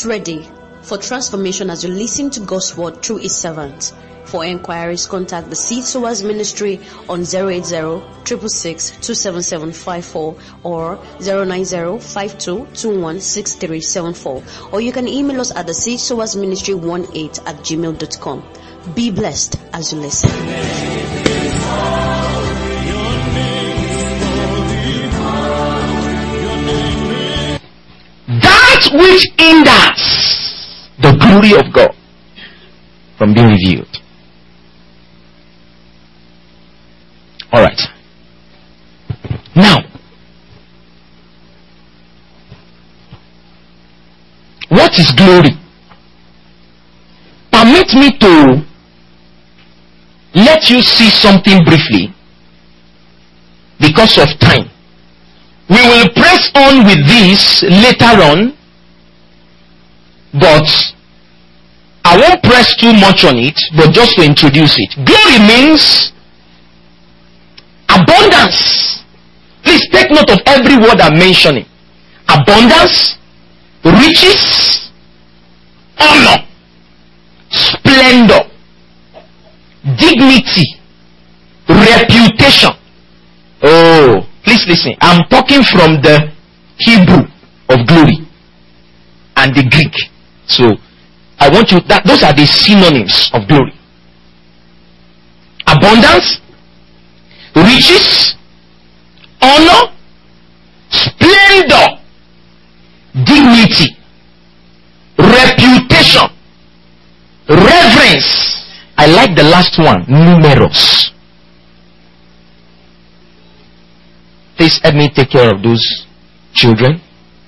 Get ready for transformation as you listen to God's word through His servant. For enquiries, contact the Seed Sowers Ministry on 080-666-27754 or 090-5221-6374. Or you can email us at the Seed Sowers Ministry 18@gmail.com. Be blessed as you listen. That which hinders the glory of God from being revealed. Alright. Now, what is glory? Permit me to let you see something briefly because of time. We will press on with this later on, but I won't press too much on it, but just to introduce it. Glory means abundance. Please take note of every word I'm mentioning. Abundance, riches, honor, splendor, dignity, reputation. Oh, please listen. I'm talking from the Hebrew of glory and the Greek. So I want you that those are the synonyms of glory. Abundance, riches, honor, splendor, dignity, reputation, reverence. I like the last one, numerous. Please help me take care of those children.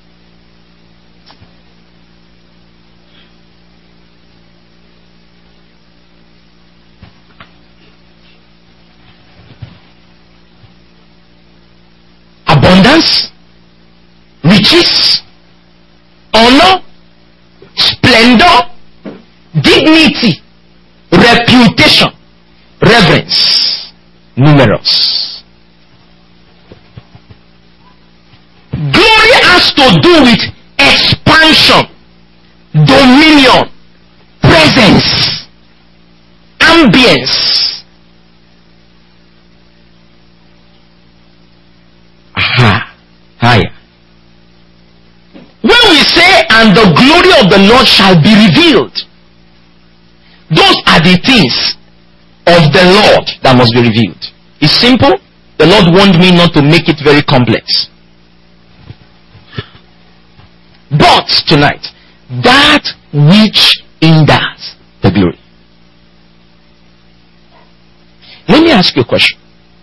Abundance, riches, honor, splendor, dignity, reputation, reverence, numerous. Glory has to do with expansion, dominion, presence, ambience. Higher. When we say, and the glory of the Lord shall be revealed, those are the things of the Lord that must be revealed. It's simple. The Lord warned me not to make it very complex. But tonight, that which hinders the glory. Let me ask you a question.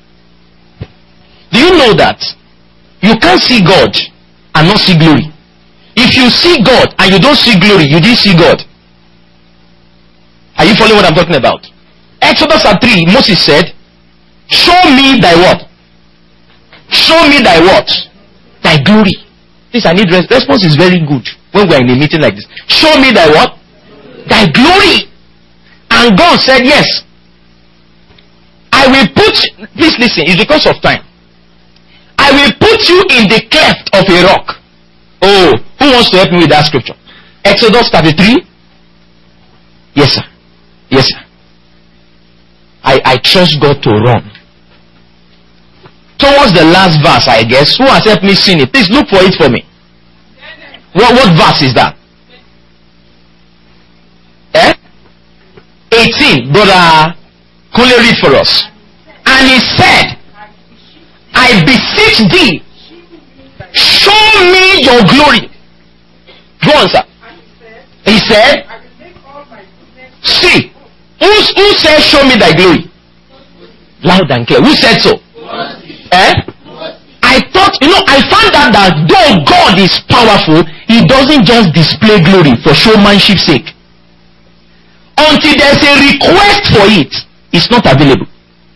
Do you know that you can't see God and not see glory? If you see God and you don't see glory, you didn't see God. Are you following what I'm talking about? Exodus 3, Moses said, show me thy what? Show me thy what? Thy glory. This I need response is very good when we are in a meeting like this. Show me thy what? Thy glory. And God said, yes. I will put, please listen, it's because of time. I will put you in the cleft of a rock. Oh, who wants to help me with that scripture? Exodus 33. Yes, sir. Yes, sir. I trust God to run. Towards the last verse, I guess. Who has helped me sing it? Please look for it for me. What verse is that? 18. Brother Kunle, read for us. And he said, I beseech thee, show me your glory. Go on, sir. He said, see, who said show me thy glory? Loud and clear. Who said so? I thought, I found out that though God is powerful, He doesn't just display glory for showmanship's sake. Until there's a request for it, it's not available.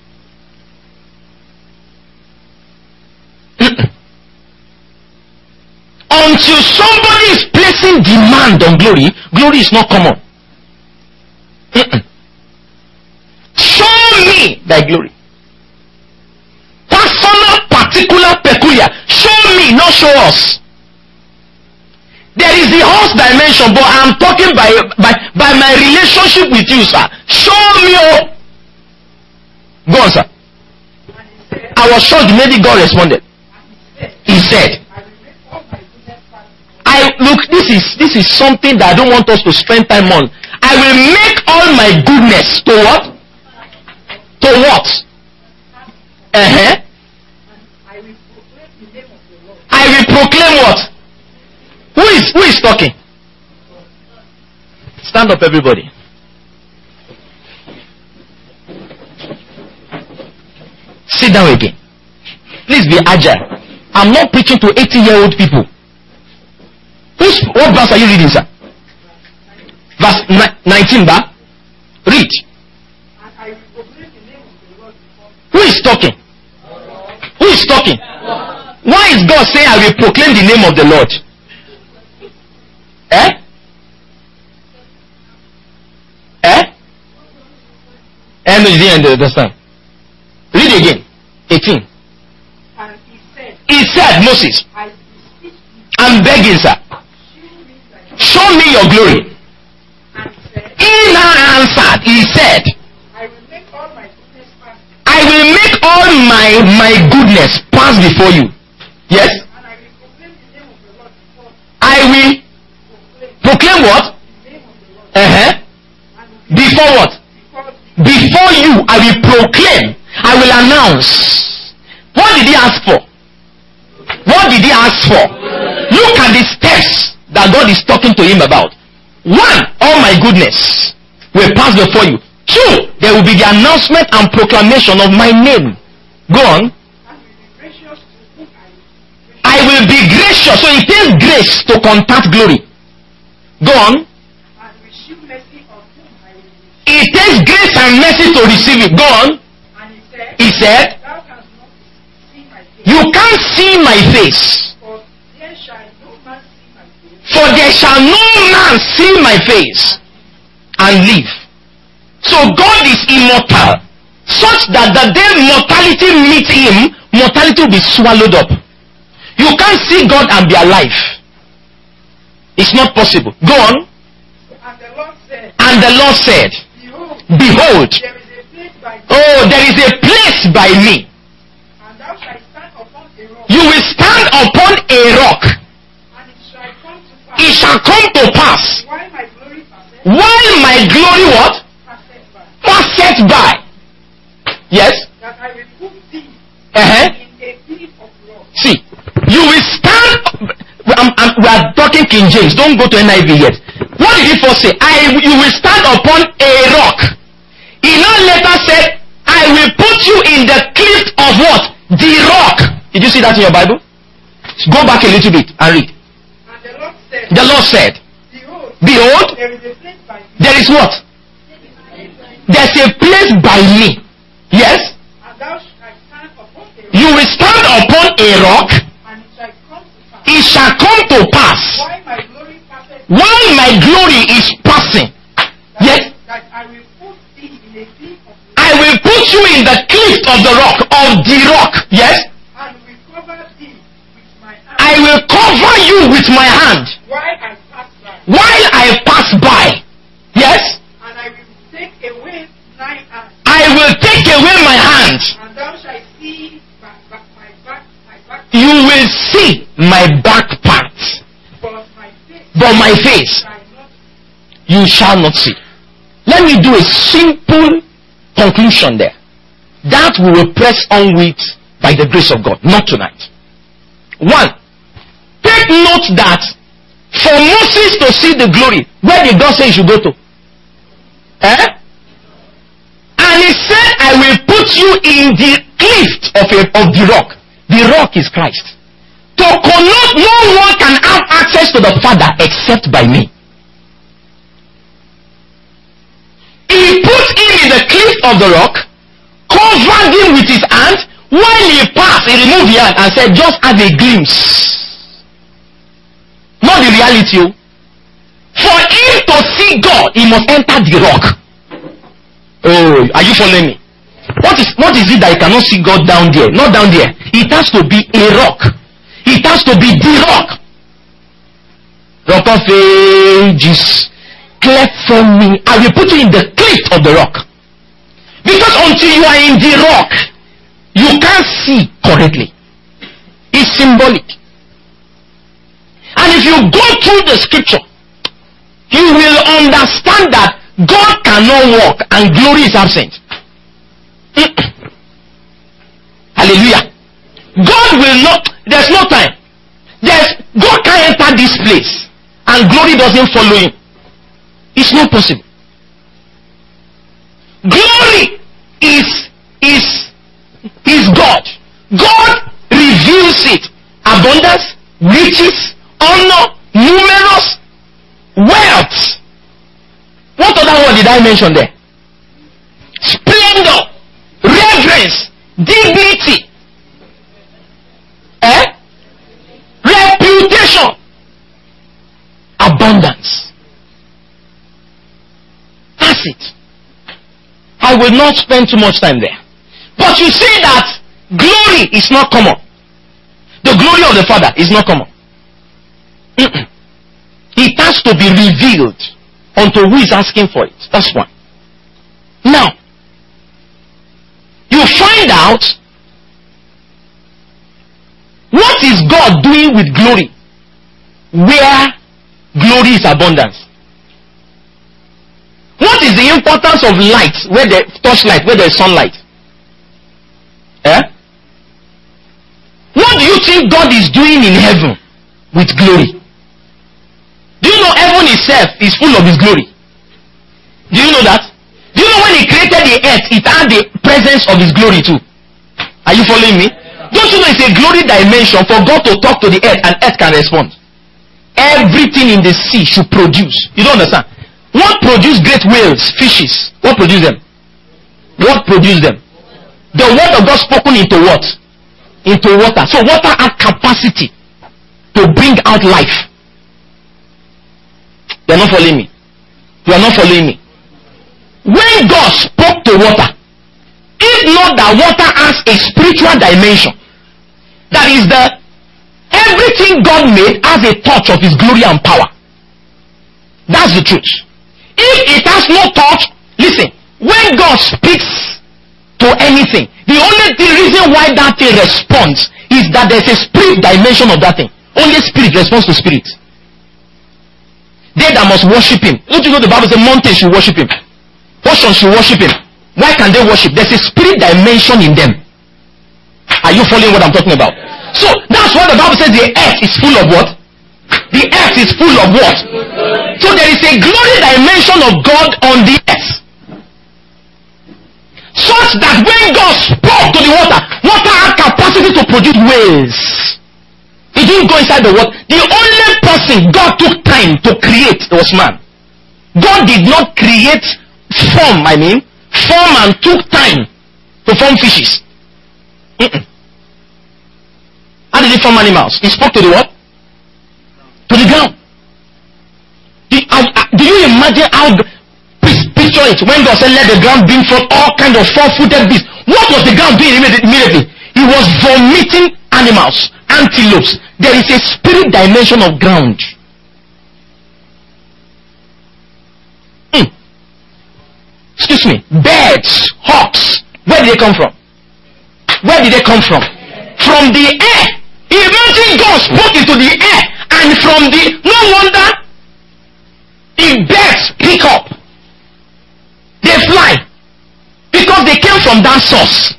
Until somebody is placing demand on glory, glory is not common. Show me thy glory. Personal, particular, peculiar. Show me, not show us. There is the horse dimension, but I'm talking by my relationship with you, sir. Show me. Go on, sir. I was shocked. Maybe God responded. He said, look, this is something that I don't want us to spend time on. I will make all my goodness to what? To what? I will proclaim what? Who is talking? Stand up, everybody. Sit down again. Please be agile. I'm not preaching to 80-year-old people. What verse are you reading, sir? Verse 19, ba? Read. Who is talking? Who is talking? Why is God saying, I will proclaim the name of the Lord? No, you didn't understand. Read again. 18. And he said, Moses, I'm begging, sir. Show me your glory. He now answered, he said, I will make all my goodness pass. I will make all my goodness pass before you. Yes? And I will proclaim the name of the Lord before. I will proclaim what? The name of the Lord. Before what? Before you, I will proclaim. I will announce. What did he ask for? What did he ask for? Look at the steps that God is talking to him about. 1, all my goodness will pass before you. 2, there will be the announcement and proclamation of my name. Go on. I will be gracious. So it takes grace to contact glory. Go on. It takes grace and mercy to receive it. Go on. He said, you can't see my face. For there shall no man see my face and live. So God is immortal, such that the day mortality meets him, mortality will be swallowed up. You can't see God and be alive. It's not possible. Go on. And the Lord said, behold, there is a place by me. You will stand upon a rock. It shall come to pass. While my glory what? Passeth by. Yes? That I will put thee in a cliff of rock. See, you will stand. We are talking King James. Don't go to NIV yet. What did he first say? You will stand upon a rock. He now later said, I will put you in the cliff of what? The rock. Did you see that in your Bible? Go back a little bit and read. And the Lord said, behold, there is a place by me. There is what? There's a place by me. Yes? And thou shalt stand upon a rock. You will stand upon a rock. And it shall come to pass. While my glory is passing. Yes? That I will put thee in a cliff of rock. I will put you in the cliff of the rock. Of the rock. Yes? And will cover thee with my hand. I will cover you with my hand. While I pass by. Yes? And I will take away thine hand. I will take away my hand. And thou shalt see my back. You will see my back part. But my face you shall not see. Let me do a simple conclusion there. That we will press on with by the grace of God. Not tonight. 1. Take note that for Moses to see the glory, where did God say he should go to? And he said, I will put you in the cliff of the rock. The rock is Christ. To connote, no one can have access to the Father except by me. He put him in the cliff of the rock, covered him with his hand. While he passed, he removed the hand and said, just have a glimpse. Not the reality. For him to see God, he must enter the rock. Oh, are you following me? What is it that he cannot see God down there? Not down there. It has to be a rock. It has to be the rock. Rock of Ages, cleft from me. I will put you in the cleft of the rock. Because until you are in the rock, you can't see correctly. It's symbolic. And if you go through the scripture, you will understand that God cannot walk and glory is absent. Hallelujah. God will not, there's no time. God can't enter this place and glory doesn't follow him. It's not possible. Glory is God. God reveals it. Abundance, riches, honor, numerous, wealth. What other word did I mention there? Splendor, reverence, dignity, reputation, abundance. That's it. I will not spend too much time there. But you see that glory is not common. The glory of the Father is not common. It has to be revealed unto who is asking for it. That's one. Now, you find out what is God doing with glory where glory is abundance. What is the importance of light where there torchlight, where there is sunlight? What do you think God is doing in heaven with glory? Do you know heaven itself is full of his glory? Do you know that? Do you know when he created the earth, it had the presence of his glory too? Are you following me? Don't you know it's a glory dimension for God to talk to the earth and earth can respond? Everything in the sea should produce. You don't understand? What produced great whales, fishes? What produced them? What produced them? The word of God spoken into what? Into water. So water had capacity to bring out life. You are not following me. You are not following me. When God spoke to water, if not that water has a spiritual dimension, that is everything God made has a touch of his glory and power. That's the truth. If it has no touch, listen, when God speaks to anything, the only reason why that thing responds is that there's a spirit dimension of that thing. Only spirit responds to spirit. They that must worship him. Don't you know the Bible says mountains should worship him? Oceans should worship him. Why can they worship? There's a spirit dimension in them. Are you following what I'm talking about? So that's why the Bible says the earth is full of what? The earth is full of what? So there is a glory dimension of God on the earth. Such that when God spoke to the water, water had capacity to produce whales. It didn't go inside the water. The only person God took time to create was man. God did not create form and took time to form fishes. How did he form animals? He spoke to the what? To the ground. Do you imagine how, picture it, when God said let the ground bring forth all kinds of four-footed beasts. What was the ground doing immediately? He was vomiting animals, antelopes. There is a spirit dimension of ground. Excuse me. Birds, hawks. Where did they come from? Where did they come from? From the air. Imagine God spoke into the air, and from no wonder the birds pick up. They fly because they came from that source.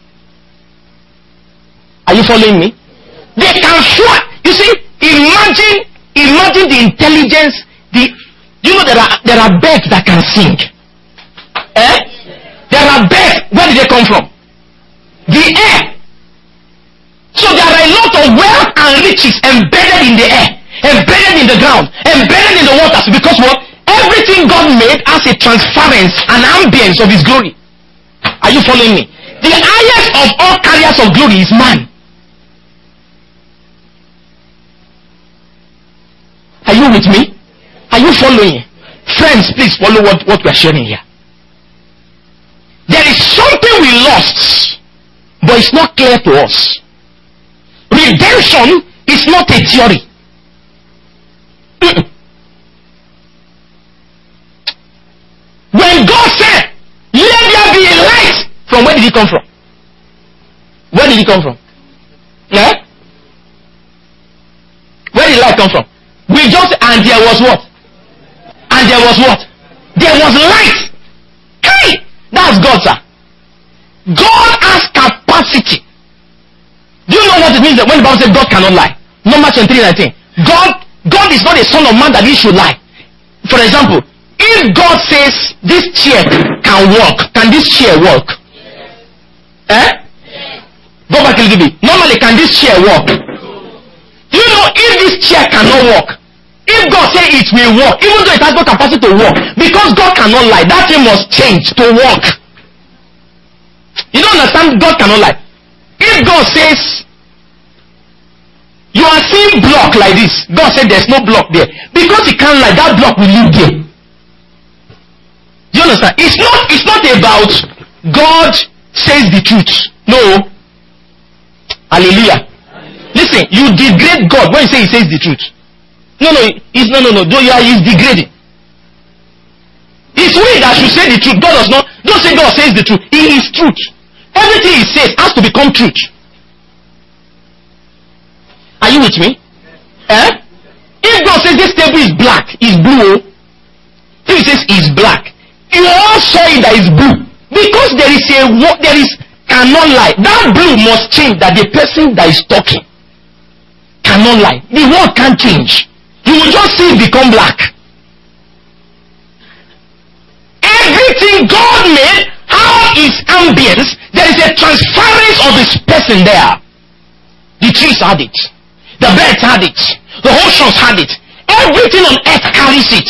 Are you following me? They can fly. You see, imagine the intelligence. You know there are birds that can sing. There are birds. Where did they come from? The air. So there are a lot of wealth and riches embedded in the air, embedded in the ground, embedded in the waters. Because what? Everything God made has a transference, an ambience of his glory. Are you following me? The highest of all carriers of glory is man. Are you with me? Are you following? Friends, please follow what we are sharing here. There is something we lost, but it's not clear to us. Redemption is not a theory. When God said, let there be a light, from where did it come from? Where did it come from? Yeah? Where did light come from? We just, and there was what? And there was what? There was light. Hey! That's God, sir. God has capacity. Do you know what it means when the Bible says God cannot lie? Numbers 23:19. God is not a son of man that he should lie. For example, if God says this chair can walk, can this chair walk? Yes. Go back a little bit. Normally, can this chair walk? Do you know if this chair cannot walk? If God says it will walk, even though it has no capacity to walk, because God cannot lie, that thing must change to walk. You don't understand? God cannot lie. If God says you are seeing block like this, God said there's no block there. Because he can't lie, that block will live there. Do you understand? It's not about God says the truth. No. Hallelujah. Listen, you degrade God when you say he says the truth. No. He's degrading. It's we that should say the truth. God does not. Don't say God says the truth. He is truth. Everything he says has to become truth. Are you with me? If God says this table is black, is blue. If he says it's black, you all saw it that it's blue. Because there is cannot lie. That blue must change, that the person that is talking cannot lie. The word can't change. You will just see it become black. Everything God made, how is ambience, there is a transference of his person there. The trees had it. The birds had it. The oceans had it. Everything on earth carries it.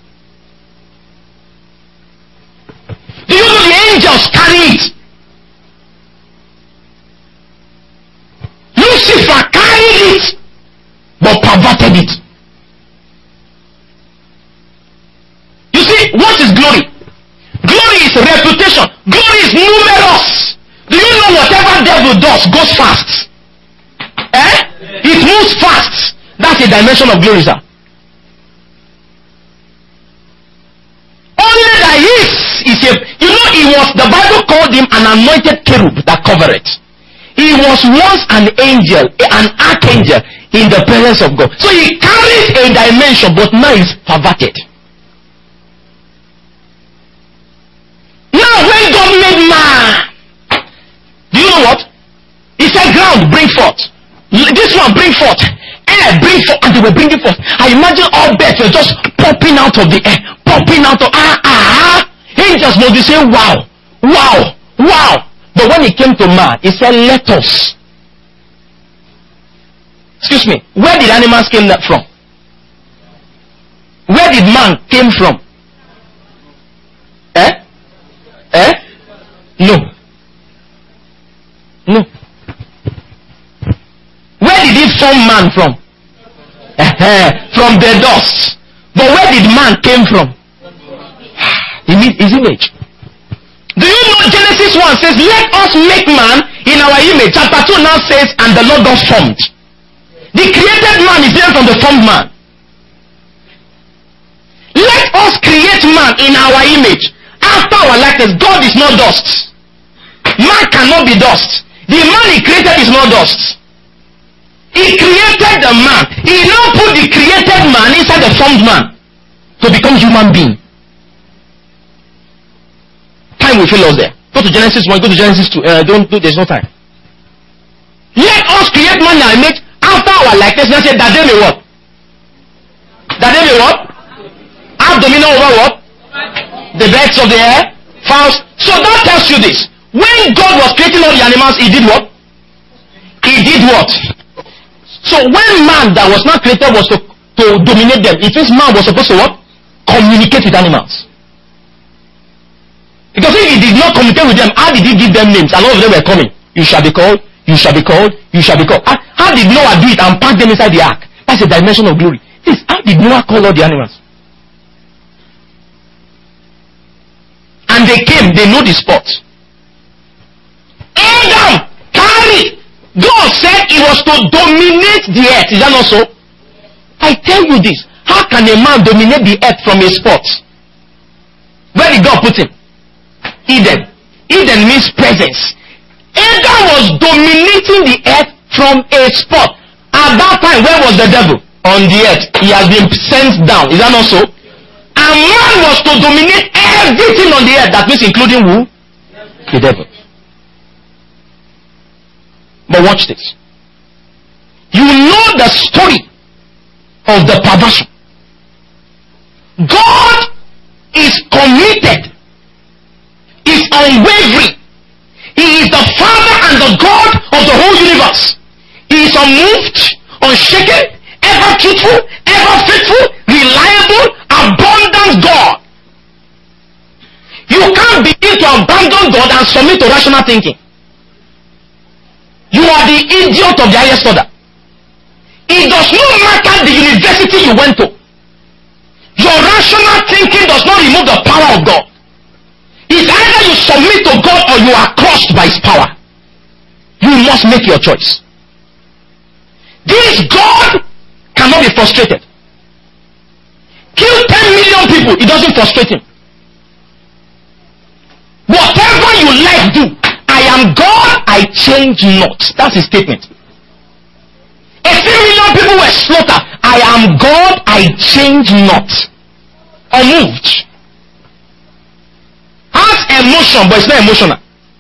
Do you know the angels carry it? Lucifer carried it, but perverted it. You see, what is glory? Glory is reputation. Glory is numerous. Do you know whatever devil does goes fast? It moves fast. That's a dimension of glory, sir. Only that the Bible called him an anointed cherub that covered it. He was once an angel, an archangel in the presence of God. So he carries a dimension, but now is perverted. Now when God made man, do you know what? He said, ground, bring forth. This one, bring forth. Air, bring forth. And they were bringing forth. I imagine all birds were just popping out of the air. Popping out of, angels must be saying, wow, wow, wow. But when it came to man, he said, let us. Excuse me, where did animals came from? Where did man came from? No. No. Where did he form man from? From the dust. But where did man came from? His image. Do you know Genesis 1 says, let us make man in our image. Chapter 2 now says, and the Lord God formed. The created man is different from the formed man. Let us create man in our image, after our likeness. God is not dust. Man cannot be dust. The man he created is not dust. He created the man. He now put the created man inside the formed man to become human being. Time will fail us there. Go to Genesis 1, go to Genesis 2. There's no time. Let us create man in our image after our likeness. Now say that they may what? That they may what? Have dominion over what? The birds of the air, fowls. So that tells you this. When God was creating all the animals, he did what? He did what? So when man that was not created was to dominate them, it means man was supposed to what? Communicate with animals. Because if he did not communicate with them, how did he give them names? And all of them were coming. You shall be called, you shall be called, you shall be called. How did Noah do it and pack them inside the ark? That's a dimension of glory. This, how did Noah call all the animals? And they came, they know the spot. Adam carried. God said he was to dominate the earth. Is that not so? I tell you this. How can a man dominate the earth from a spot? Where did God put him? Eden. Eden means presence. Adam was dominating the earth from a spot. At that time, where was the devil? On the earth. He has been sent down. Is that not so? And man was to dominate everything on the earth. That means including who? The devil. But watch this. You know the story of the perversion. God is committed, is unwavering. He is the Father and the God of the whole universe. He is unmoved, unshaken, ever truthful, ever faithful, reliable, abundant God. You can't begin to abandon God and submit to rational thinking. You are the idiot of the highest order. It does not matter the university you went to. Your rational thinking does not remove the power of God. It's either you submit to God or you are crushed by His power. You must make your choice. This God cannot be frustrated. Kill 10 million people, it doesn't frustrate Him. Whatever you like, do. I am God, I change not. That's His statement. A few million people were slaughtered. I am God, I change not. Unmoved. Has emotion, but it's not emotional.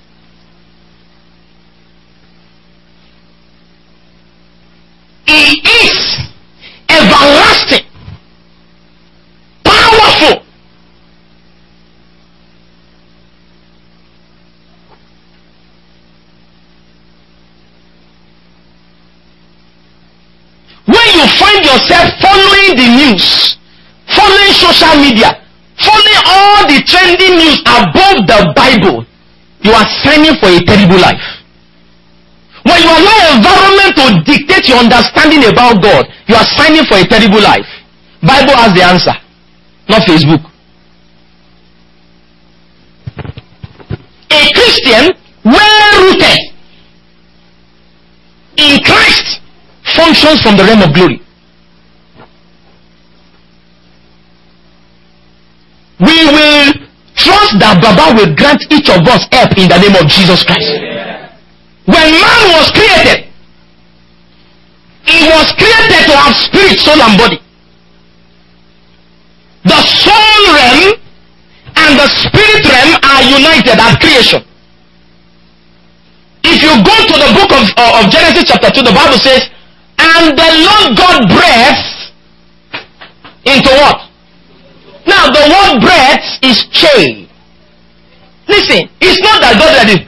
He is everlasting, powerful. When you find yourself following the news, following social media, following all the trending news above the Bible, you are signing for a terrible life. When you allow environment to dictate your understanding about God, you are signing for a terrible life. Bible has the answer, not Facebook. A Christian well rooted in Christ functions from the realm of glory. We will trust that Baba will grant each of us help in the name of Jesus Christ. When man was created, he was created to have spirit, soul, and body. The soul realm and the spirit realm are united at creation. If you go to the book of Genesis chapter 2, the Bible says, and the Lord God breathed into what? Now the word breath is che. Listen, it's not that God did it.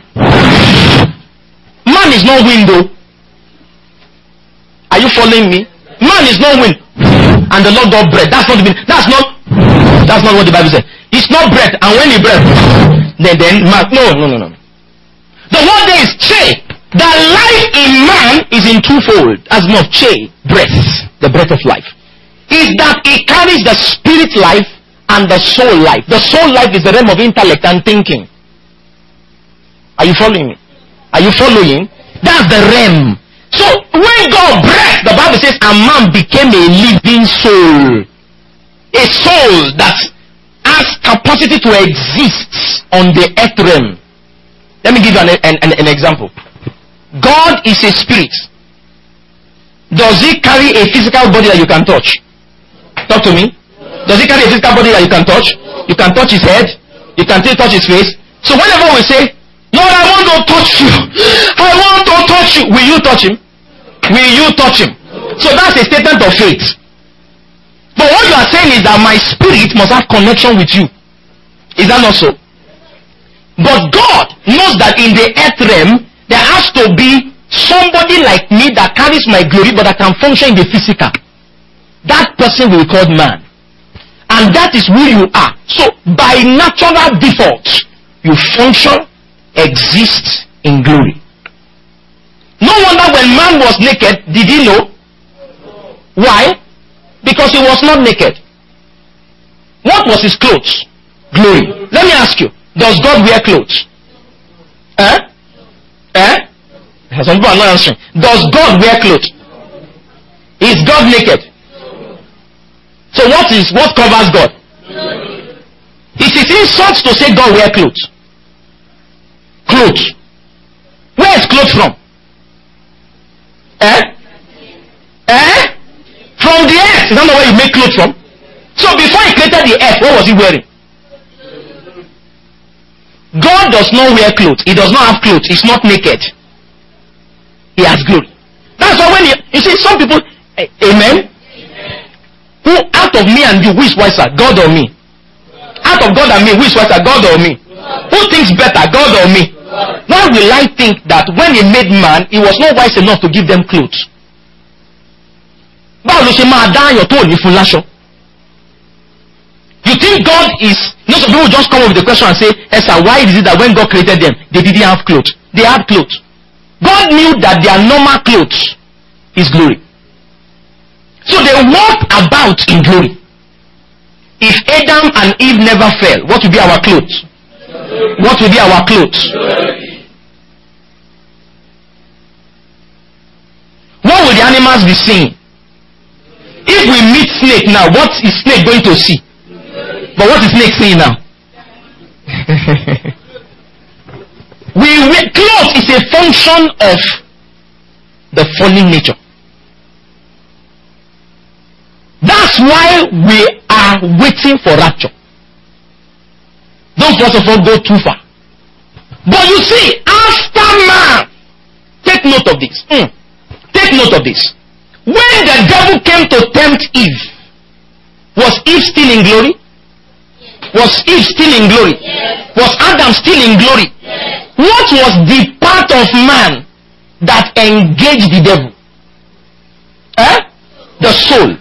Man is not window. Are you following me? Man is not wind. And the Lord God breath. That's not what the Bible says. It's not breath. And when he breath, then man. No. The word there is che. The life in man is in twofold. As more che, breath, the breath of life, is that it carries the spirit life and the soul life. The soul life is the realm of intellect and thinking. Are you following me? Are you following? That's the realm. So when God breathed, the Bible says a man became a living soul. A soul that has capacity to exist on the earth realm. Let me give you an example. God is a spirit. Does He carry a physical body that you can touch? Talk to me. Does He carry a physical body that you can touch? You can touch His head. You can still touch His face. So whenever we say, Lord, I want to touch you. I want to touch you. Will you touch Him? Will you touch Him? So that's a statement of faith. But what you are saying is that my spirit must have connection with you. Is that not so? But God knows that in the earth realm, there has to be somebody like me that carries my glory but that can function in the physical. That person will be called man. And that is who you are. So by natural default, you function, exist in glory. No wonder when man was naked, did he know? Why? Because he was not naked. What was his clothes? Glory. Let me ask you, does God wear clothes? Some people are not answering. Does God wear clothes? Is God naked? So what covers God? It is insult to say God wear clothes. Clothes. Where is clothes from? From the earth. Is that not where you make clothes from? So before he created the earth, what was he wearing? God does not wear clothes. He does not have clothes. He's not naked. He has glory. That's why when you see some people, amen? Who out of me and you, who is wiser? God or me? Out of God and me, who is wiser? God or me? Who thinks better? God or me? Why will I think that when he made man, he was not wise enough to give them clothes? You think God is... Some people just come up with the question and say, Esther, why is it that when God created them, they didn't have clothes? They had clothes. God knew that their normal clothes is glory. So they walked about in glory. If Adam and Eve never fell, what will be our clothes? What will be our clothes? What will the animals be seeing? If we meet snake now, what is snake going to see? But what is snake seeing now? Clothes is a function of the fallen nature. That's why we are waiting for rapture. Don't first of all go too far. But you see, after man, take note of this. Take note of this. When the devil came to tempt Eve, was Eve still in glory? Was Eve still in glory? Was Adam still in glory? What was the part of man that engaged the devil? The soul.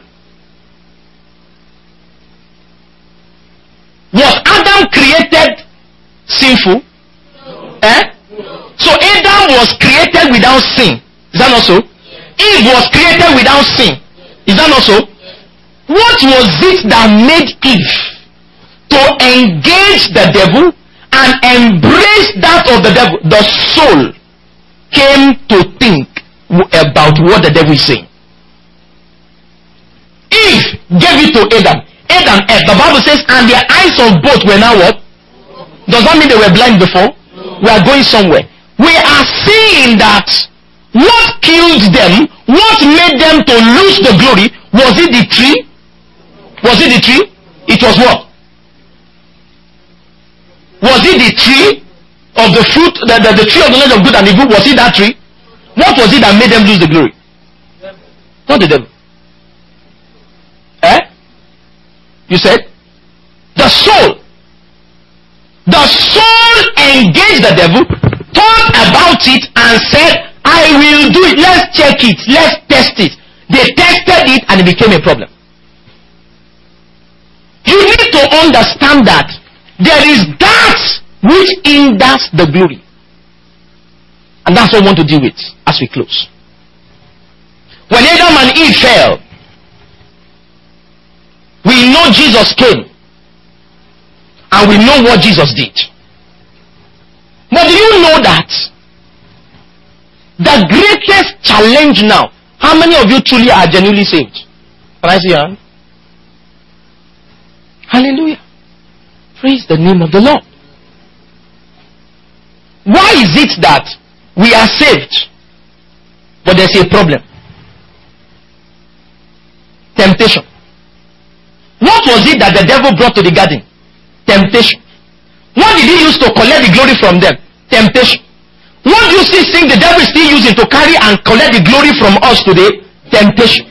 Was Adam created sinful? So Adam was created without sin. Is that not so? Eve was created without sin. Is that not so? What was it that made Eve to engage the devil and embrace that of the devil? The soul came to think about what the devil is saying. Eve gave it to Adam. Adam, the Bible says, and their eyes of both were now what? Does that mean they were blind before? We are going somewhere. We are seeing that what killed them, what made them to lose the glory, was it the tree? Was it the tree? It was what? Was it the tree of the fruit, the tree of the knowledge of good and evil? Was it that tree? What was it that made them lose the glory? Not the devil. You said? The soul. The soul engaged the devil, thought about it and said, I will do it. Let's check it. Let's test it. They tested it and it became a problem. You need to understand that there is that which hinders the glory. And that's what we want to deal with as we close. When Adam and Eve fell, we know Jesus came. And we know what Jesus did. But do you know that the greatest challenge now, how many of you truly are genuinely saved? Can I see your hand? Hallelujah. Praise the name of the Lord. Why is it that we are saved, but there's a problem? Temptation. What was it that the devil brought to the garden? Temptation. What did he use to collect the glory from them? Temptation. What do you still think the devil is still using to carry and collect the glory from us today? Temptation.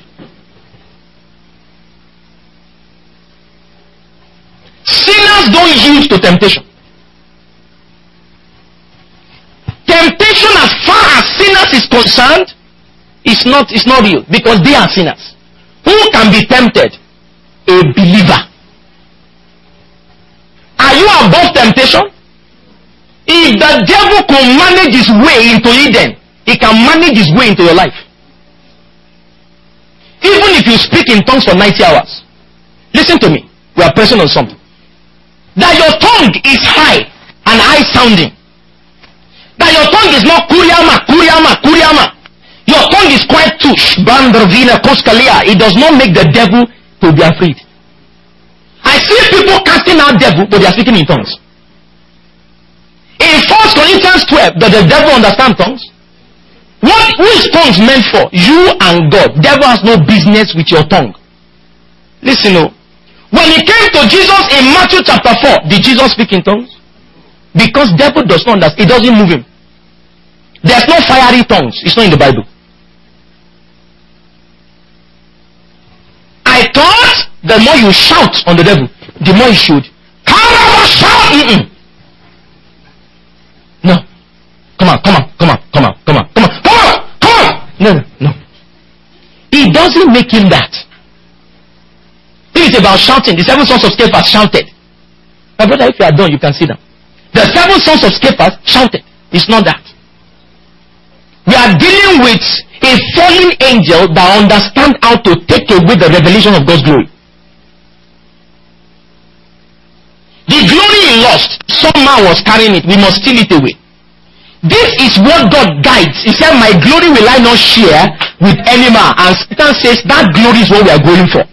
Sinners don't yield to temptation. Temptation, as far as sinners is concerned, is not real, because they are sinners. Who can be tempted? A believer. Are you above temptation? If the devil can manage his way into Eden, he can manage his way into your life. Even if you speak in tongues for 90 hours. Listen to me. We are pressing on something. That your tongue is high and high sounding. That your tongue is not kuriama, kuriama, kuriama. Your tongue is quite tush. Bandravina koskalia. It does not make the devil to be afraid. see people casting out devil, but they are speaking in tongues. In 1 Corinthians 12, does the devil understand tongues? Who is tongues meant for? You and God. Devil has no business with your tongue. Listen, when he came to Jesus in Matthew chapter 4, did Jesus speak in tongues? Because devil does not understand. It doesn't move him. There's no fiery tongues. It's not in the Bible. I thought the more you shout on the devil, the more he should. Shout! No. Come on. No. It doesn't make him that. If it's about shouting, the 7 sons of Sceva shouted. My brother, if you are done, you can sit down. The 7 sons of Sceva shouted. It's not that. We are dealing with a fallen angel that understands how to take away the revelation of God's glory. The glory he lost, some man was carrying it. We must steal it away. This is what God guides. He said, my glory will I not share with any man. And Satan says that glory is what we are going for.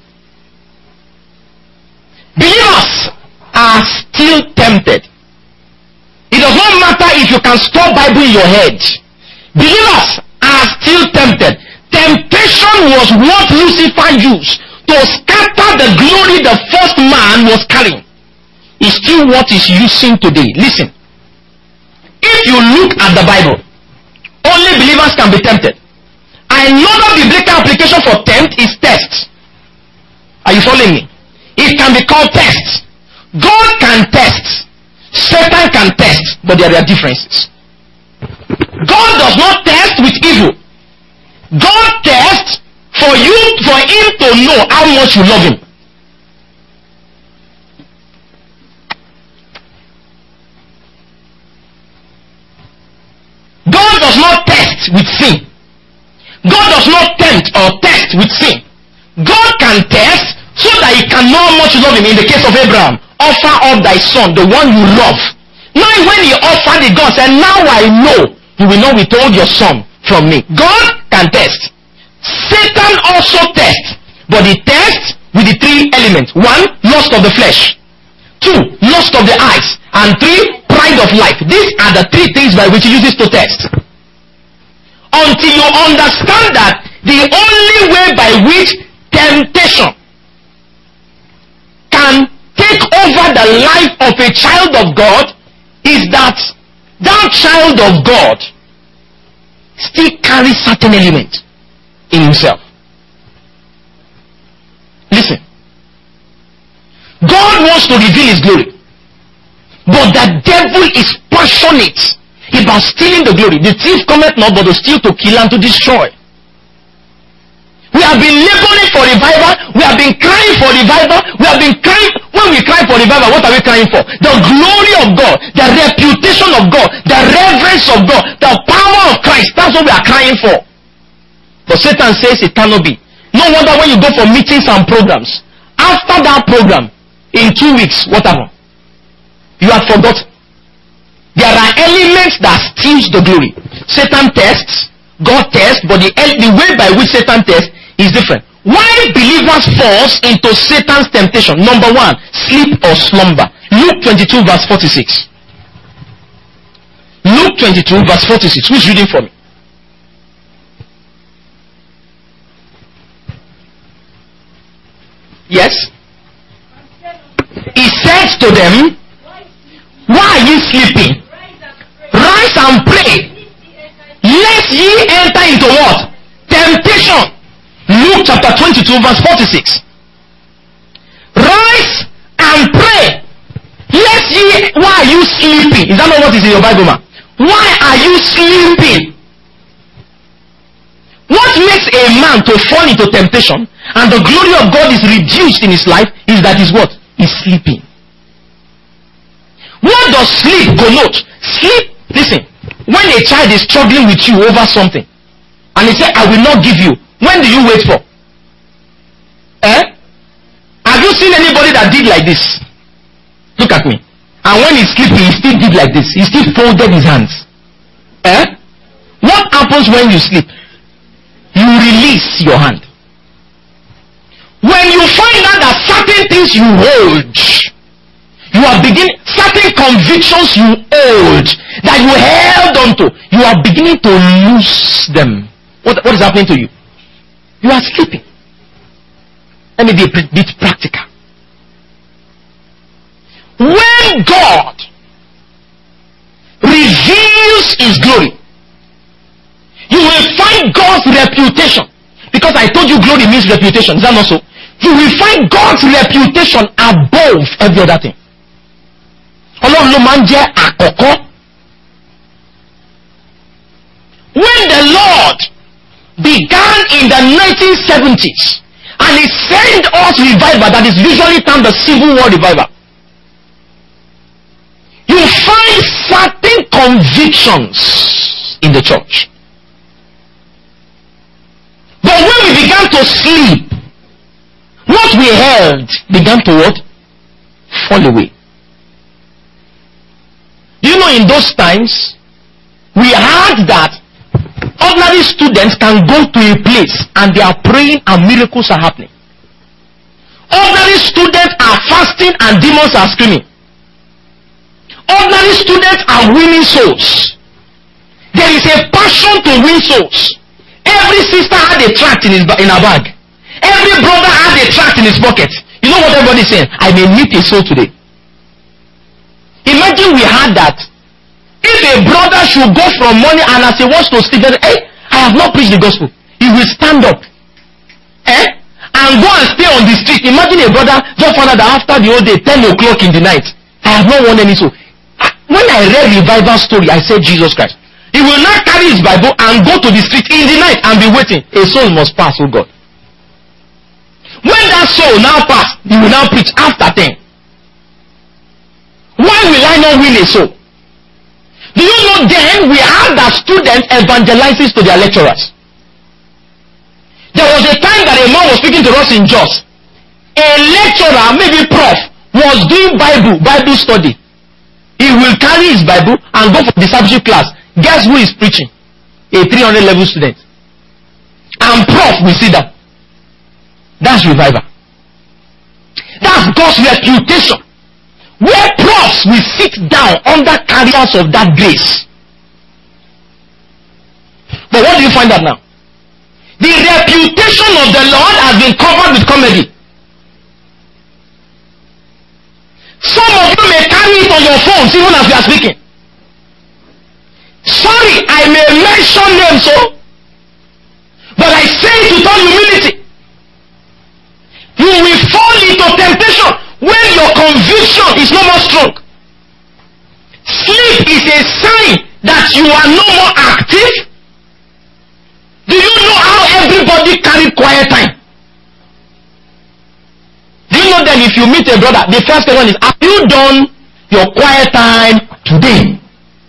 Believers are still tempted. It does not matter if you can store Bible in your head. Believers are still tempted. Temptation was what Lucifer used to scatter the glory the first man was carrying. It's still what he's using today. Listen. If you look at the Bible, only believers can be tempted. Another biblical application for tempt is test. Are you following me? It can be called test. God can test. Satan can test, but there are differences. God does not test with evil. God tests for him to know how much you love him. God does not test with sin. God does not tempt or test with sin. God can test so that he can know how much you love him. In the case of Abraham, offer up thy son, the one you love. Now when he offered it, God said, now I know you will not withhold your son from me. God can test. Satan also tests, but he tests with the 3 elements. 1, lust of the flesh. 2, lust of the eyes. And 3, pride of life. These are the 3 things by which he uses to test. Until you understand that the only way by which temptation can take over the life of a child of God is that child of God still carries certain elements in himself. Listen. God wants to reveal his glory. But the devil is passionate about stealing the glory. The thief cometh not but to steal, to kill, and to destroy. We have been laboring for revival. We have been crying for revival. We have been crying. When we cry for revival, what are we crying for? The glory of God, the reputation of God, the reverence of God, the power of Christ. That's what we are crying for. But Satan says it cannot be. No wonder when you go for meetings and programs, after that program, in 2 weeks, what happened? You have forgotten. There are elements that steals the glory. Satan tests, God tests, but the way by which Satan tests is different. Why believers falls into Satan's temptation? Number 1, sleep or slumber. Luke 22 verse 46. Luke 22 verse 46. Who's reading for me? Yes? He said to them, why are you sleeping? Rise and pray, lest ye enter into what? Temptation. Luke chapter 22 verse 46. Rise and pray, lest ye... Why are you sleeping? Is that not what is in your Bible, man? Why are you sleeping? What makes a man to fall into temptation and the glory of God is reduced in his life is that he's what? He's sleeping. What does sleep connote? Sleep, listen, when a child is struggling with you over something and he says, I will not give you, when do you wait for? Have you seen anybody that did like this? Look at me. And when he's sleeping, he still did like this. He still folded his hands. What happens when you sleep? You release your hand. When you find out that certain things you hold, you are beginning, certain convictions you hold, that you held on to, you are beginning to lose them. What is happening to you? You are sleeping. Let me be a bit practical. When God reveals His glory, you will find God's reputation. Because I told you glory means reputation. Is that not so? You will find God's reputation above every other thing. Ọlọ́run ló máa ń jẹ́ àkọ́kọ́. When the Lord began in the 1970s and He sent us revival that is usually termed the Civil War revival, you find certain convictions in the church. But when we began to sleep, what we held began to what? Fall away. Do you know in those times, we heard that ordinary students can go to a place and they are praying and miracles are happening. Ordinary students are fasting and demons are screaming. Ordinary students are winning souls. There is a passion to win souls. Every sister had a tract in her bag. Every brother had a tract in his pocket. You know what everybody is saying? I may meet a soul today. Imagine we had that. If a brother should go from morning and as he wants to sleep, hey, I have not preached the gospel. He will stand up. And go and stay on the street. Imagine a brother just found out that after the whole day, 10 o'clock in the night, I have not won any soul. When I read revival story, I said Jesus Christ. He will not carry his Bible and go to the street in the night and be waiting. A soul must pass, oh God. When that soul now pass, he will now preach after 10. Why will I not win a soul? Do you know then we have that students evangelizes to their lecturers? There was a time that a man was speaking to us in Jos. A lecturer, maybe prof, was doing Bible study. He will carry his Bible and go for discipleship class. Guess who is preaching? A 300 level student. And prof will see that. That's revival. That's God's reputation. Where profs will sit down under carriers of that grace. But what do you find out now? The reputation of the Lord has been covered with comedy. Some of you may carry it on your phones even as we are speaking. Sorry, I may mention names, so, but I say it with all humility. You will fall into temptation when your conviction is no more strong. Sleep is a sign that you are no more active. Do you know how everybody carried quiet time? Do you know that if you meet a brother, the first question is, have you done your quiet time today?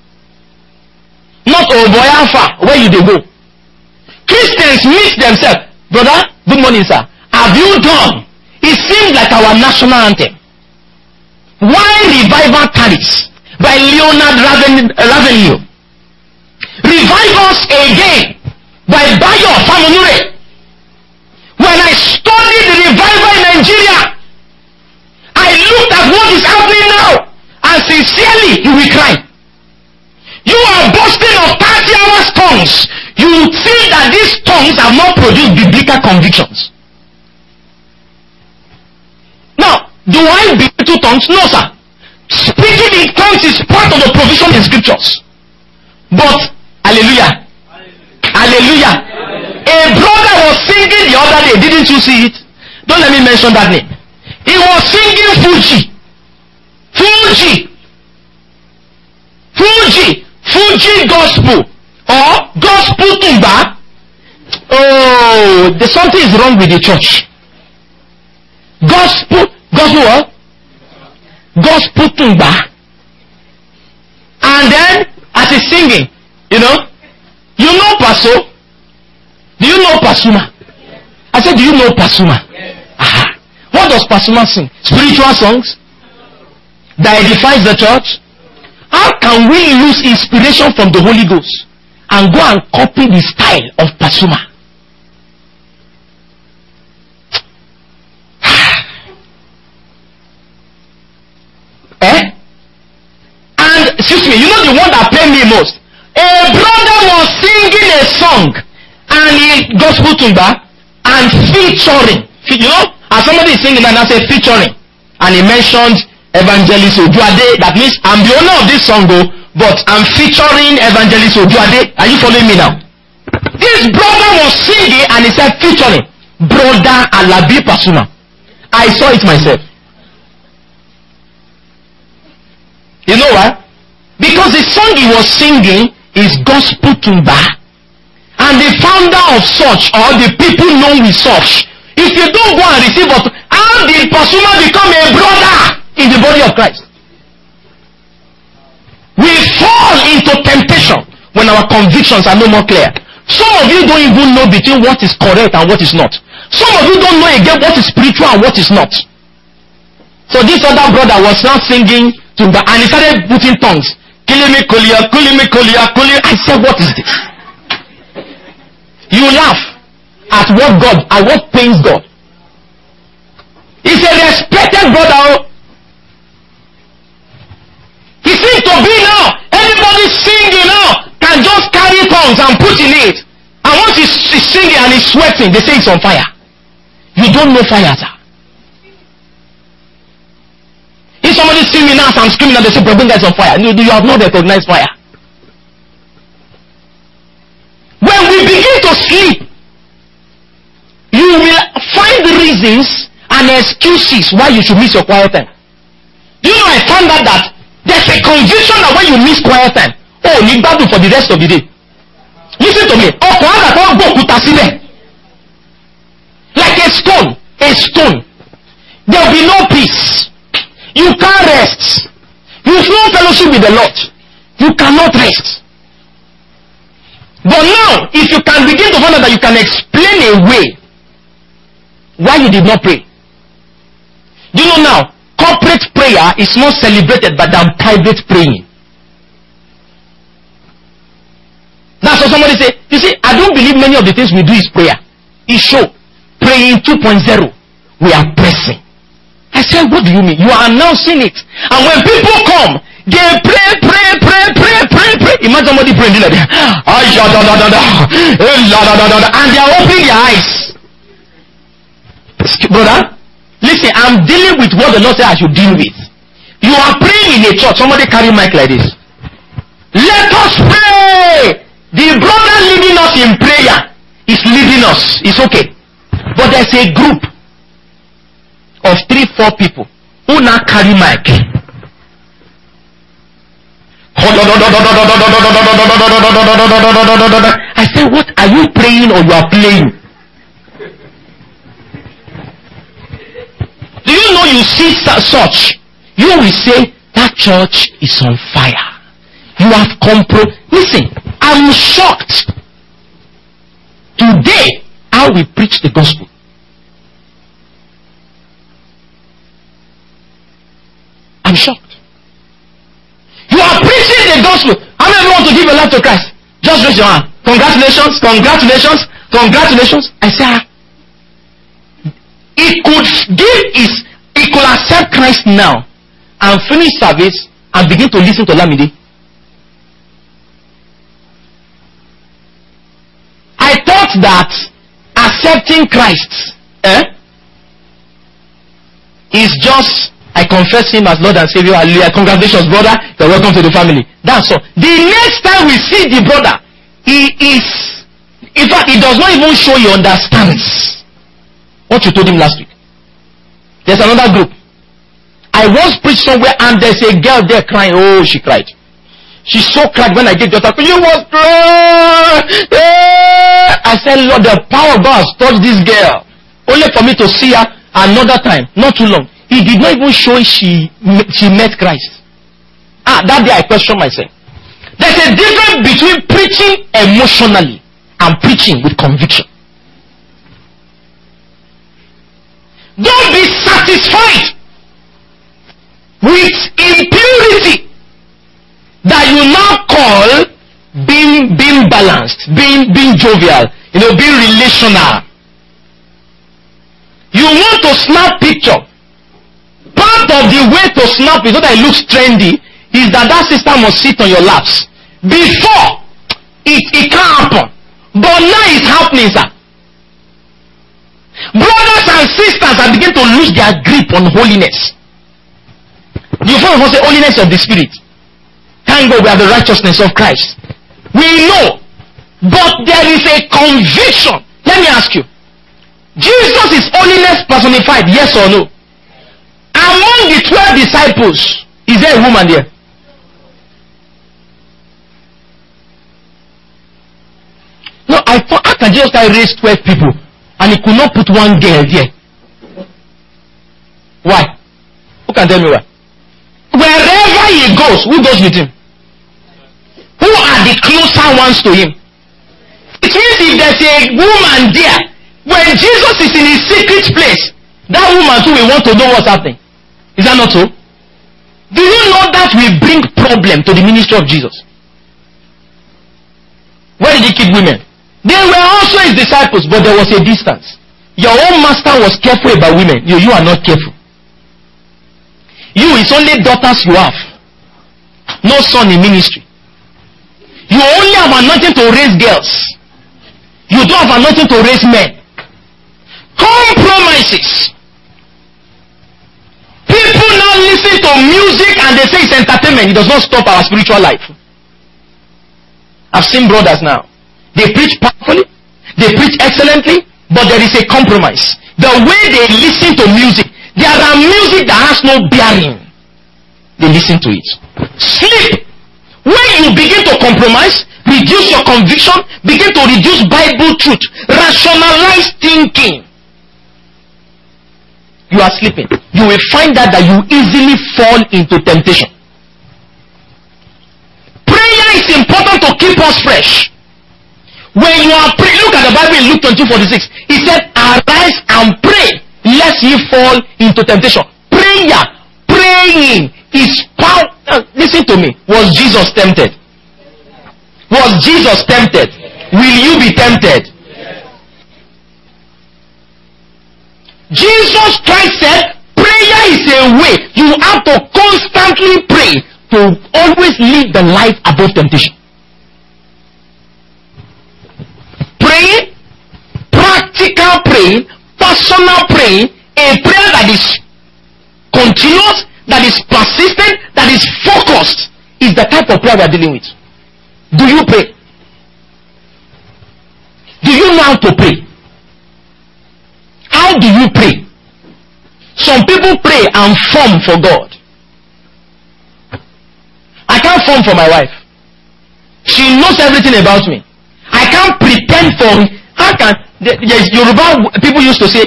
Not oh boy alpha, where you they go? Christians meet themselves. Brother, good morning sir. Have you done? It seems like our national anthem. Why Revival Carries by Leonard Ravenhill. Revive Us Again by Bayo Famunure. When I studied the revival in Nigeria, I looked at what is happening now, and sincerely you will cry. You are boasting of 30 hours tongues. You would think that these tongues have not produced biblical convictions. Now, do I belittle tongues? No, sir. Speaking in tongues is part of the provision in scriptures. But, hallelujah. Hallelujah. A brother was singing the other day. Didn't you see it? Don't let me mention that name. He was singing Fuji. Fuji gospel. Or gospel tumba. Oh, there's something is wrong with the church. Gospel what? Gospel tumba. And then, as he's singing, you know Paso? Do you know Pasuma? I said, do you know Pasuma? Aha. What does Pasuma sing? Spiritual songs? That edifies the church? How can we lose inspiration from the Holy Ghost and go and copy the style of Pasuma? excuse me, you know the one that paid me most? A brother was singing a song, and he gospel tumba, and featuring, you know, as somebody is singing and I say featuring, and he mentioned Evangelist Ojuade. That means I'm the owner of this song, but I'm featuring Evangelist Ojuade. Are you following me now? This brother was singing and he said featuring Brother Alabi Pasuma. I saw it myself. You know why? Because the song he was singing is gospel tumba, and the founder of such, or the people known with such, if you don't go and receive it, how did Pasuma become a brother in the body of Christ? We fall into temptation when our convictions are no more clear. Some of you don't even know between what is correct and what is not. Some of you don't know again what is spiritual and what is not. So this other brother was now singing tumba, and he started putting tongues. Kilimi kolia, kulimi kolia, kolia. I said, what is this? You laugh at what pains God. He's a respected brother. He seems to be now, everybody singing now can just carry tongues and put in it. And once he's singing and he's sweating, they say it's on fire. You don't know fire, sir. If somebody sees me now as I'm screaming and they say, "Brother, that's on fire," you have not recognized fire. When we begin to sleep, you will find reasons and excuses why you should miss your quiet time. Do you know, I found out that there's a conviction that when you miss quiet time, oh, you battle for the rest of the day. Listen to me. Like a stone. There will be no peace. You can't rest. You have no fellowship with the Lord. You cannot rest. But now, if you can begin to find out that you can explain away why you did not pray. Do you know now, corporate prayer is not celebrated but than private praying. That's what somebody say. You see, I don't believe many of the things we do is prayer. It's show. Praying 2.0. We are pressing. I said, what do you mean? You are announcing it. And when people come, they pray. Imagine somebody praying like that. And they are opening their eyes. Brother, listen, I'm dealing with what the Lord said I should deal with. You are praying in a church. Somebody carry mic like this. Let us pray. The brother leading us in prayer is leading us. It's okay. But there's a group of 3-4 people who now carry mic. I said, what are you praying or you are playing? Do you know you see such? You will say that church is on fire. You have Listen, I'm shocked. Today, how we preach the gospel. I'm shocked. You are preaching the gospel. How many want to give your life to Christ? Just raise your hand. Congratulations. I say, he could accept Christ now and finish service and begin to listen to Lamide. I thought that accepting Christ is just, I confess him as Lord and Savior. Hallelujah. Congratulations, brother. You're welcome to the family. That's all. The next time we see the brother, in fact, he does not even show he understands what you told him last week. There's another group. I once preached somewhere and there's a girl there crying. Oh, she cried. She so cried when I gave the talk. You was crying. I said, Lord, the power of God has touched this girl. Only for me to see her another time. Not too long. He did not even show she met Christ. That day I questioned myself. There's a difference between preaching emotionally and preaching with conviction. Don't be satisfied with impurity that you now call being balanced, being jovial, being relational. You want to snap picture. Part of the way to snap is so that it looks trendy is that that sister must sit on your laps. Before, it can't happen. But now it's happening, sir. Brothers and sisters are beginning to lose their grip on holiness. You find say holiness of the Spirit. Thank God we have the righteousness of Christ. We know. But there is a conviction. Let me ask you. Jesus is holiness personified, yes or no? Among the 12 disciples, is there a woman there? No, I thought, how can Jesus raise 12 people and he could not put one girl there? Why? Who can tell me why? Wherever he goes, who goes with him? Who are the closer ones to him? It means if there's a woman there, when Jesus is in his secret place, that woman too will want to know what's happening. Is that not so? Do you know that will bring problem to the ministry of Jesus? Where did he keep women? They were also his disciples, but there was a distance. Your own master was careful about women. You are not careful. You, it's only daughters you have. No son in ministry. You only have anointing to raise girls. You don't have anointing to raise men. Compromises. People now listen to music and they say it's entertainment. It does not stop our spiritual life. I've seen brothers now. They preach powerfully, they preach excellently, but there is a compromise. The way they listen to music, there are music that has no bearing. They listen to it. Sleep. When you begin to compromise, reduce your conviction, begin to reduce Bible truth, rationalize thinking, you are sleeping. You will find out that you easily fall into temptation. Prayer is important to keep us fresh. When you are praying, look at the Bible in Luke 22:46. He said, arise and pray, lest ye fall into temptation. Prayer, praying is power. Listen to me. Was Jesus tempted? Was Jesus tempted? Will you be tempted? Jesus Christ said, prayer is a way. You have to constantly pray to always live the life above temptation. Praying, practical praying, personal praying, a prayer that is continuous, that is persistent, that is focused, is the type of prayer we are dealing with. Do you pray? Do you know how to pray? How do you pray? Some people pray and form for God. I can't form for my wife. She knows everything about me. I can't pretend for. How can yes, Yoruba people used to say,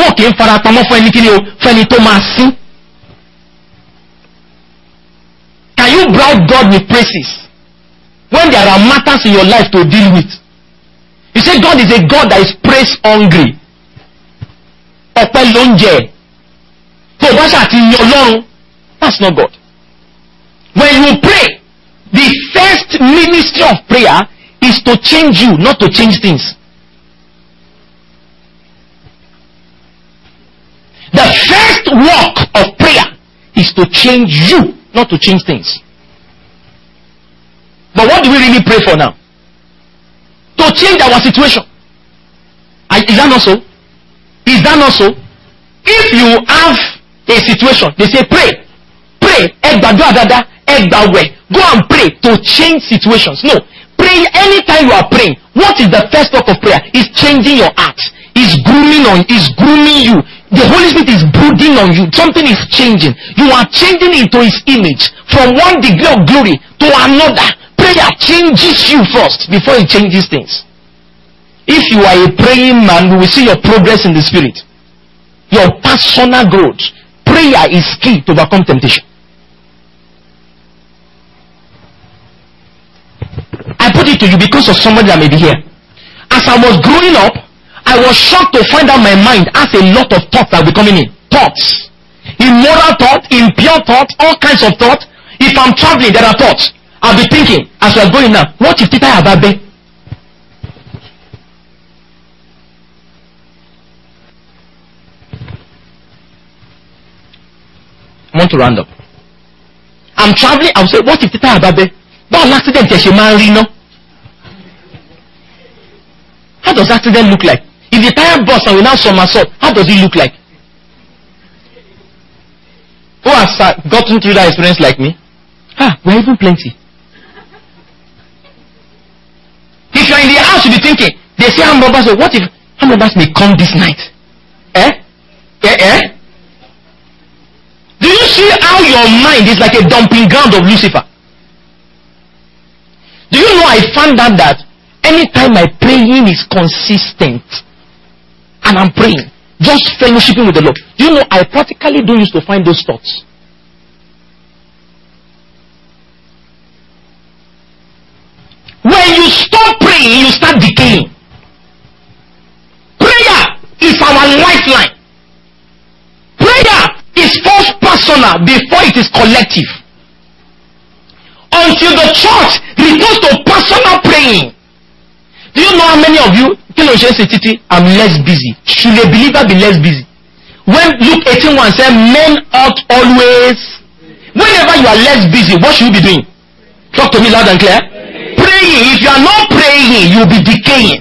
can you bribe God with praises when there are matters in your life to deal with? You say God is a God that is praise hungry. That's not God. When you pray, the first ministry of prayer is to change you, not to change things. The first work of prayer is to change you, not to change things. But what do we really pray for now? To change our situation. Is that not so? Is that not so? If you have a situation, they say pray. Pray. Go and pray to change situations. No. Pray anytime you are praying. What is the first work of prayer? Is changing your heart. Is grooming you. The Holy Spirit is brooding on you. Something is changing. You are changing into His image. From one degree of glory to another. Prayer changes you first before it changes things. If you are a praying man, we will see your progress in the Spirit. Your personal growth. Prayer is key to overcome temptation. I put it to you because of somebody that may be here. As I was growing up, I was shocked to find out my mind has a lot of thoughts that will be coming in. Thoughts. Immoral thoughts, impure thoughts, all kinds of thoughts. If I'm traveling, there are thoughts. I'll be thinking, as we are going now, what if Tita Ababe? I want to round up. I'm traveling, I'll say, what if the tire babe? Don't accident she man no? How does accident look like? If the tire bursts and we now somersault, how does it look like? Who has gotten through that experience like me? We're even plenty. If you're in the house, you'll be thinking, they say armed robbers, what if armed robbers may come this night? Do you see how your mind is like a dumping ground of Lucifer? Do you know I found out that anytime my praying is consistent and I'm praying, just fellowshipping with the Lord, do you know I practically don't used to find those thoughts? When you stop praying, you start decaying. Prayer is our lifeline. Prayer is first personal before it is collective. Until the church returns to personal praying. Do you know how many of you, I'm less busy? Should a believer be less busy? When Luke 18:1 said, men ought always, whenever you are less busy, what should you be doing? Talk to me loud and clear. Praying. If you are not praying, you will be decaying.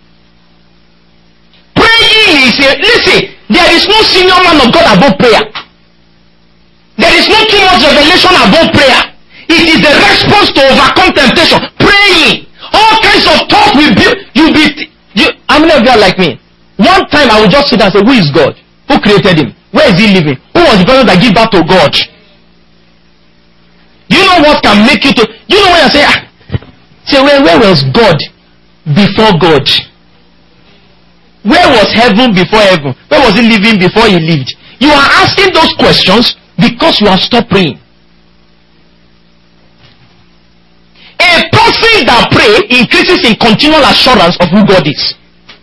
Praying is, listen, there is no senior man of God above prayer. There is no too much revelation above prayer. It is the response to overcome temptation. Praying. All kinds of talk will be, how many of you are like me? One time I will just sit and say, who is God? Who created him? Where is he living? Who was the person that gave birth to God? Do you know what can make you to, do you know when I say, where was God before God? Where was heaven before heaven? Where was he living before he lived? You are asking those questions because you have stopped praying. A person that prays increases in continual assurance of who God is.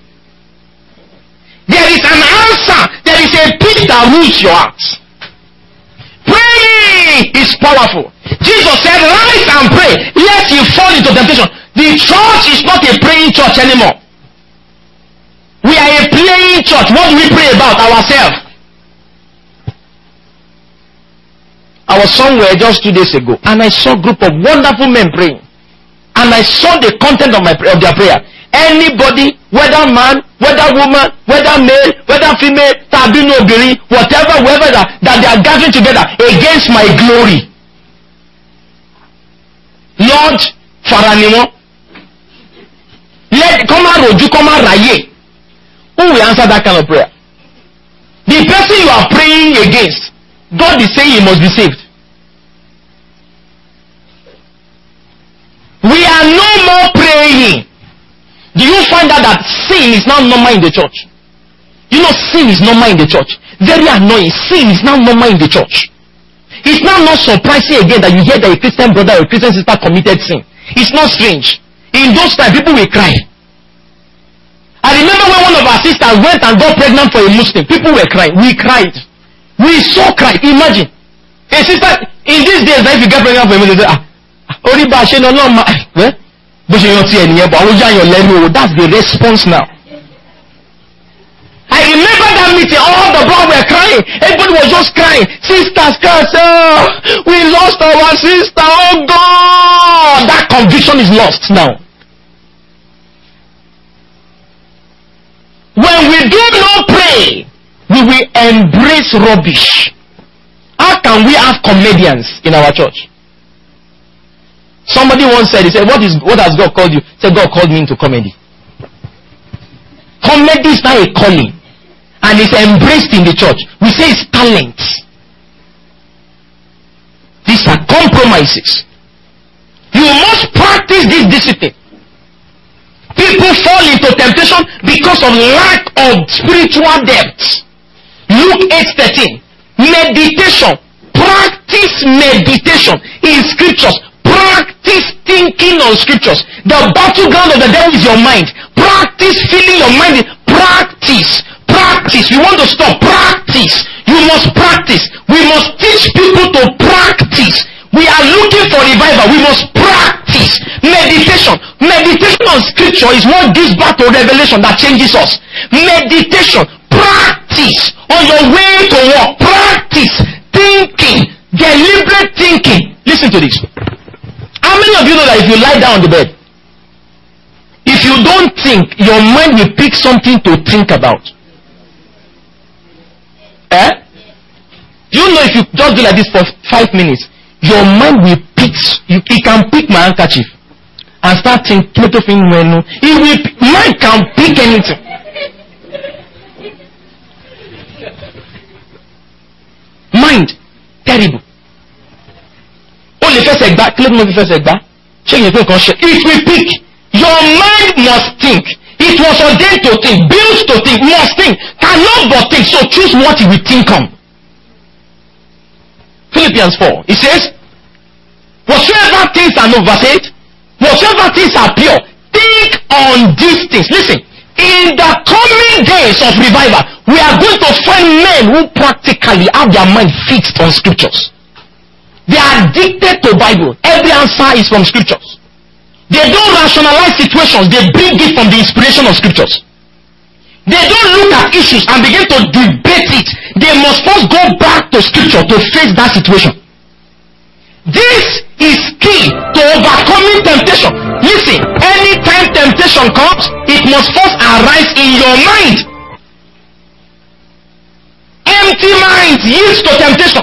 There is an answer. There is a peace that rules your heart. Praying is powerful. Jesus said, rise and pray, lest you fall into temptation. The church is not a praying church anymore. We are a playing church. What do we pray about? Ourselves. I was somewhere just 2 days ago and I saw a group of wonderful men praying. And I saw the content of their prayer. Anybody, whether man, whether woman, whether male, whether female, tabino, obìnrin, whatever, whoever that they are gathering together against my glory. Lord, Faranimo, let come and roju, come and raye. Who will answer that kind of prayer? The person you are praying against, God is saying he must be saved. We are no more praying. Do you find out that sin is now normal in the church? You know, sin is normal in the church. Very annoying. Sin is now normal in the church. It's now not surprising again that you hear that a Christian brother or a Christian sister committed sin. It's not strange. In those times, people will cry. I remember when one of our sisters went and got pregnant for a Muslim. People were crying. We cried. We so cried. Imagine. A sister, in these days, if you get pregnant for a Muslim, they say, that's the response now. I remember that meeting, all the brothers were crying. Everybody was just crying. Sisters, we lost our sister. Oh God! That conviction is lost now. When we do not pray, we will embrace rubbish. How can we have comedians in our church? Somebody once said, he said, what has God called you? He said, God called me into comedy. Comedy is now a calling. And it's embraced in the church. We say it's talent. These are compromises. You must practice this discipline. People fall into temptation because of lack of spiritual depth. Luke 8:13. Meditation. Practice meditation in scriptures. Practice thinking on scriptures. The battleground of the devil is your mind. Practice filling your mind. Practice. Practice. You want to stop? Practice. You must practice. We must teach people to practice. We are looking for revival. We must practice. Meditation. Meditation on scripture is what gives back to revelation that changes us. Meditation. Practice. On your way to work. Practice. Thinking. Deliberate thinking. listen to this. How many of you know that if you lie down on the bed, if you don't think, your mind will pick something to think about? Do you know if you just do like this for 5 minutes, your mind will pick, it can pick my handkerchief and start thinking, mind can pick anything. Mind, terrible. Only first egg, it will pick. Your mind must think. It was ordained to think, built to think, must think, cannot but think. So choose what you will think on. Philippians 4, it says, whatsoever things are not, verse 8, whatsoever things are pure, think on these things. Listen, in the coming days of revival, we are going to find men who practically have their mind fixed on scriptures. They are addicted to Bible. Every answer is from scriptures. They don't rationalize situations. They bring it from the inspiration of scriptures. They don't look at issues and begin to debate it. They must first go back to scripture to face that situation. This is key to overcoming temptation. Listen, anytime temptation comes, it must first arise in your mind. Empty mind yields to temptation.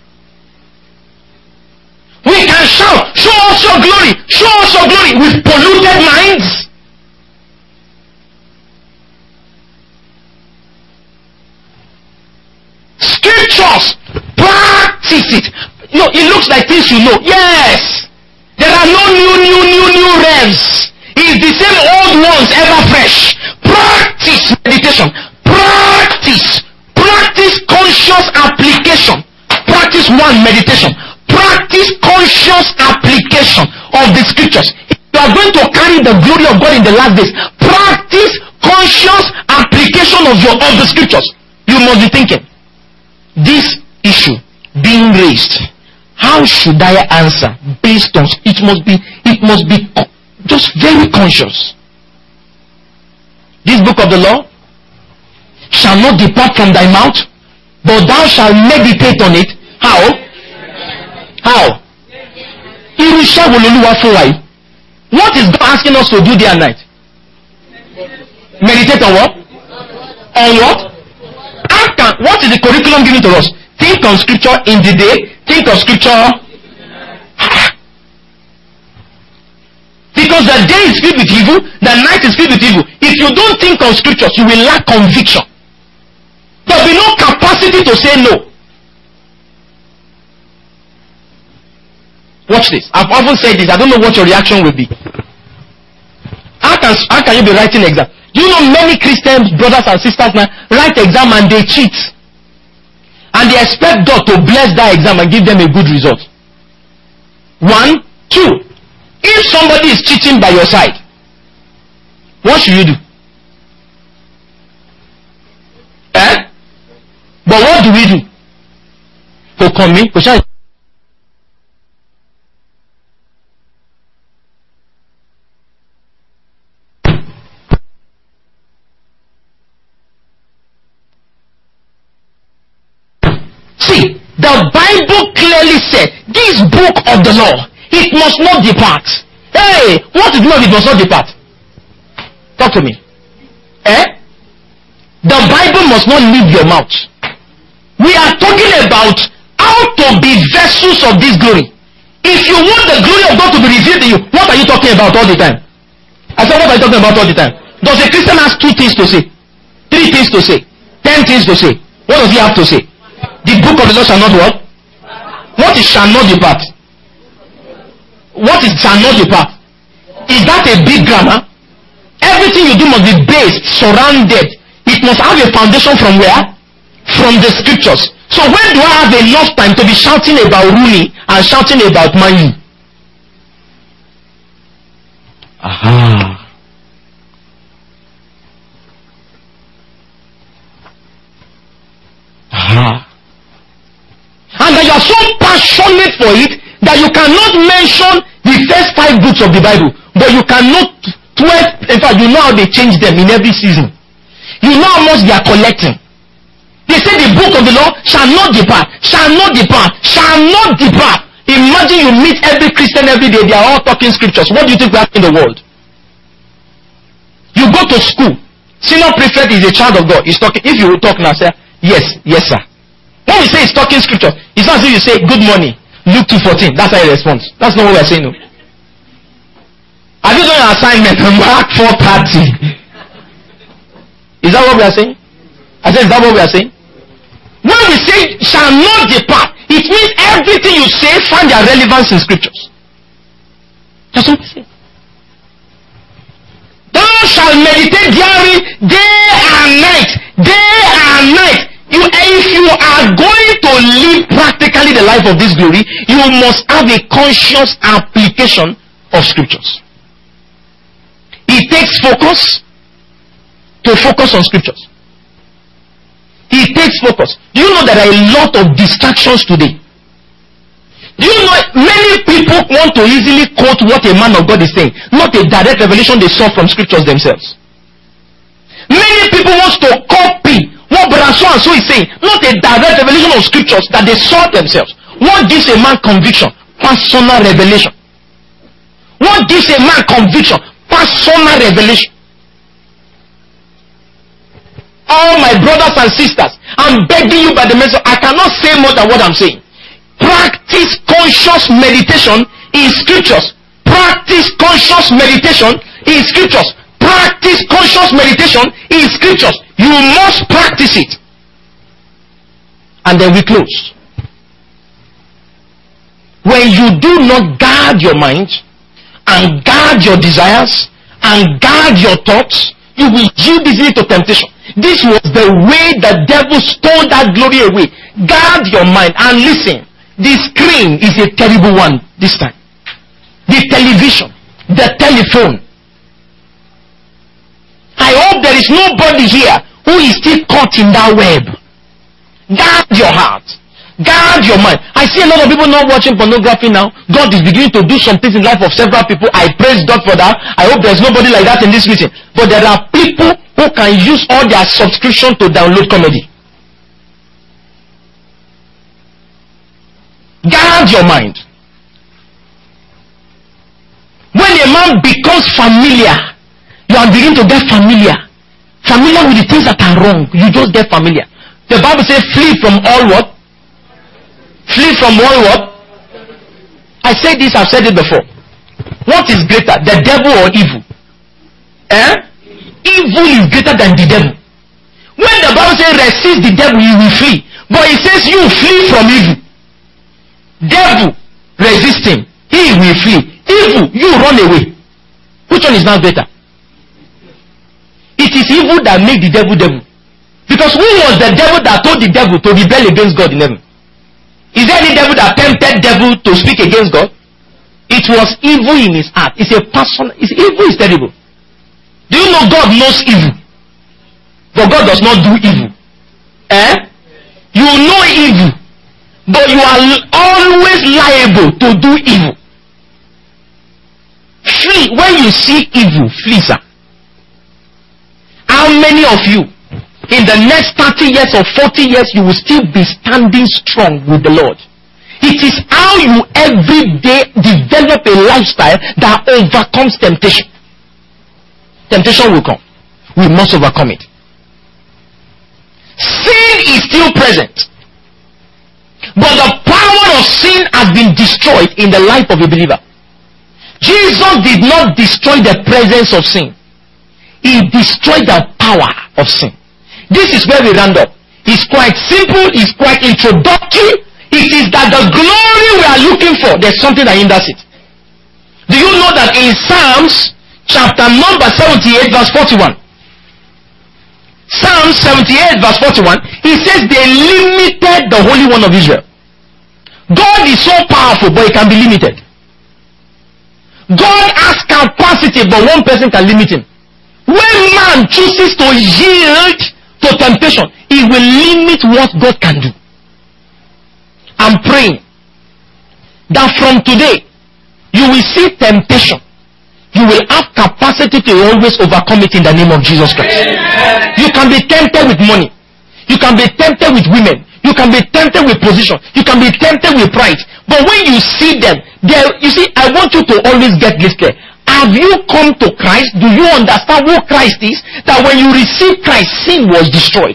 We can shout, show us your glory, show us your glory, with polluted minds. Scriptures, practice it. You know, it looks like things you know. Yes. There are no new revs. It's the same old ones ever fresh. Practice meditation. Practice conscious application. Practice one, meditation. Practice conscious application of the scriptures. If you are going to carry the glory of God in the last days, practice conscious application of the scriptures. You must be thinking, this issue being raised, how should I answer based on it? Must be just very conscious. This book of the law shall not depart from thy mouth, but thou shalt meditate on it. How? What is God asking us to do day and night? Meditate on what? On what? What is the curriculum given to us? Think on scripture in the day. Think of scripture. Because the day is filled with evil, the night is filled with evil. If you don't think on scriptures, you will lack conviction. There will be no capacity to say no. Watch this. I've often said this. I don't know what your reaction will be. How can you be writing exam? Do you know many Christian brothers and sisters now write exam and they cheat? And they expect God to bless that exam and give them a good result. 1, 2. If somebody is cheating by your side, what should you do? But what do we do? See, the Bible clearly said, this book of the law, it must not depart. Hey, what is the law? It must not depart. Talk to me. The Bible must not leave your mouth. We are talking about how to be vessels of this glory. If you want the glory of God to be revealed to you, what are you talking about all the time? I said, what are you talking about all the time? Does a Christian have 2 things to say? 3 things to say? 10 things to say? What does he have to say? The book of the law shall not what? What is shall not depart? What is shall not depart? Is that a big grammar? Everything you do must be based, surrounded. It must have a foundation from where? From the scriptures. So when do I have enough time to be shouting about Rooney and shouting about Man U? Aha. Aha. And that you are so passionate for it that you cannot mention the first 5 books of the Bible, but you cannot 12. In fact, you know how they change them in every season. You know how much they are collecting. They say the book of the law shall not depart, shall not depart, shall not depart. Imagine you meet every Christian every day, they are all talking scriptures. What do you think we have in the world? You go to school, senior prefect is a child of God. He's talking. If you talk now, say, yes, yes, sir. When we say he's talking scripture, it's not as if you say, good morning, Luke 2:14. That's how he responds. That's not what we're saying. No. Have you done your assignment? Mark 4:30. Is that what we are saying? I said, is that what we are saying? When we say, shall not depart, it means everything you say find their relevance in scriptures. That's what we say. Thou shalt meditate therein day and night. Day and night. If you are going to live practically the life of this glory, you must have a conscious application of scriptures. It takes focus to focus on scriptures. It takes focus. Do you know there are a lot of distractions today? Do you know many people want to easily quote what a man of God is saying, not a direct revelation they saw from scriptures themselves. Many people want to copy what Brother so and so is saying, not a direct revelation of scriptures that they saw themselves. What gives a man conviction? Personal revelation. What gives a man conviction? Personal revelation. All my brothers and sisters, I'm begging you by the message, I cannot say more than what I'm saying. Practice conscious meditation in scriptures. Practice conscious meditation in scriptures. Practice conscious meditation in scriptures. You must practice it. And then we close. When you do not guard your mind and guard your desires and guard your thoughts, you will yield easily to temptation. This was the way the devil stole that glory away. Guard your mind and listen. The screen is a terrible one this time. The television, the telephone. I hope there is nobody here who is still caught in that web. Guard your heart. Guard your mind. I see a lot of people not watching pornography now. God is beginning to do some things in the life of several people. I praise God for that. I hope there's nobody like that in this meeting. But there are people who can use all their subscription to download comedy. Guard your mind. When a man becomes familiar, you are beginning to get familiar. Familiar with the things that are wrong. You just get familiar. The Bible says flee from all what? Flee from all what? I said this, I've said it before. What is greater, the devil or evil? Evil is greater than the devil. When the Bible says resist the devil, you will flee. But it says you flee from evil. Devil, resist him. He will flee. Evil, you run away. Which one is now better? It is evil that made the devil devil. Because who was the devil that told the devil to rebel against God in heaven? Is there any devil that tempted devil to speak against God? It was evil in his heart. It's a person. Evil is terrible. Do you know God knows evil? But God does not do evil. You know evil, but you are always liable to do evil. Flee. When you see evil, flee, sir. How many of you in the next 30 years or 40 years you will still be standing strong with the Lord? It is how you every day develop a lifestyle that overcomes temptation. Temptation will come. We must overcome it. Sin is still present, but the power of sin has been destroyed in the life of a believer. Jesus did not destroy the presence of sin. He destroyed the power of sin. This is where we round up. It's quite simple. It's quite introductory. It is that the glory we are looking for, there's something that hinders it. Do you know that in Psalms chapter number 78 verse 41, Psalm 78 verse 41, he says they limited the Holy One of Israel. God is so powerful, but he can be limited. God has capacity, but one person can limit him. When man chooses to yield to temptation, he will limit what God can do. I'm praying that from today, you will see temptation. You will have capacity to always overcome it in the name of Jesus Christ. You can be tempted with money. You can be tempted with women. You can be tempted with position. You can be tempted with pride. But when you see them, you see, I want you to always get this clear. Have you come to Christ? Do you understand who Christ is? That when you receive Christ, sin was destroyed.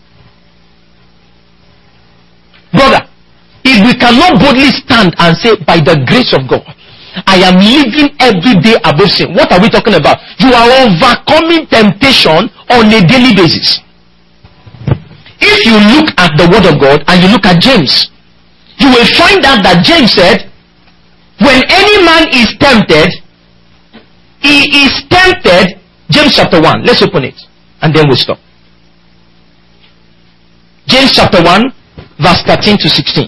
Brother, if we cannot boldly stand and say, by the grace of God, I am living every day above sin. What are we talking about? You are overcoming temptation on a daily basis. If you look at the word of God and you look at James, you will find out that James said, when any man is tempted, he is tempted. James chapter 1. Let's open it. And then we'll stop. James chapter 1, verse 13 to 16.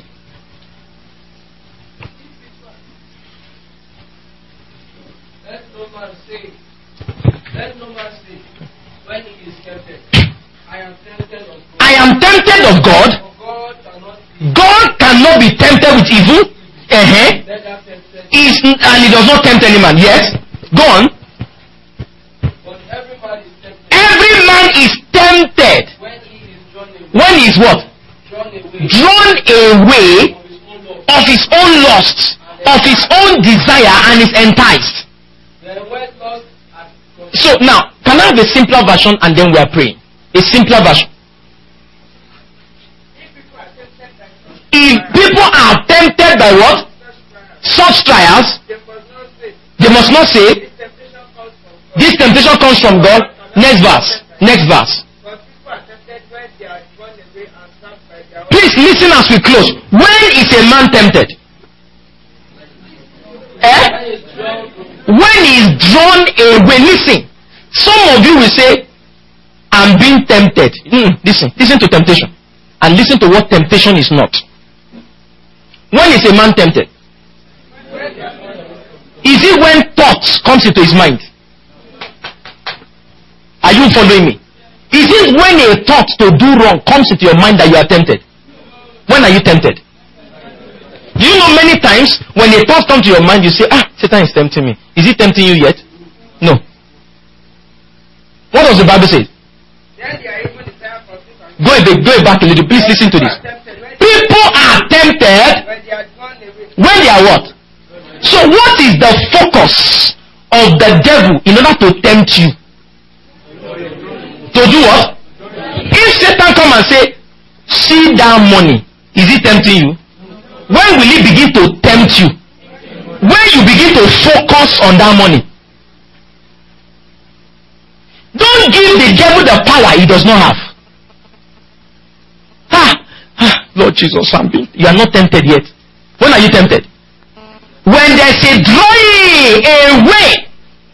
Let no man say, when he is tempted, I am tempted of God. I am tempted of God. God cannot be tempted with evil. And he does not tempt any man. Yes. Go on. But every man is tempted. Every man is tempted. When he is drawn away. When he is what? Drawn away of his own lust, of his own desire, and is enticed. So now, can I have a simpler version and then we are praying? A simpler version. If people are tempted by what? Such trials, they must not say, this temptation comes from God. Next verse. Next verse. Please listen as we close. When is a man tempted? When he is drawn away. Listen. Some of you will say, I'm being tempted. Listen to temptation. And listen to what temptation is not. When is a man tempted? Is it when thoughts comes into his mind? Are you following me? Is it when a thought to do wrong comes into your mind that you are tempted? When are you tempted? Do you know many times when a thought comes to your mind, you say, Satan is tempting me. Is he tempting you yet? No. What does the Bible say? Go back a little. Please listen to this. People are tempted when they are what? So what is the focus of the devil in order to tempt you? To do what? If Satan come and say, see that money, is he tempting you? When will he begin to tempt you? When you begin to focus on that money. Don't give the devil the power he does not have. Lord Jesus, you are not tempted yet. When are you tempted? When there's a drawing away.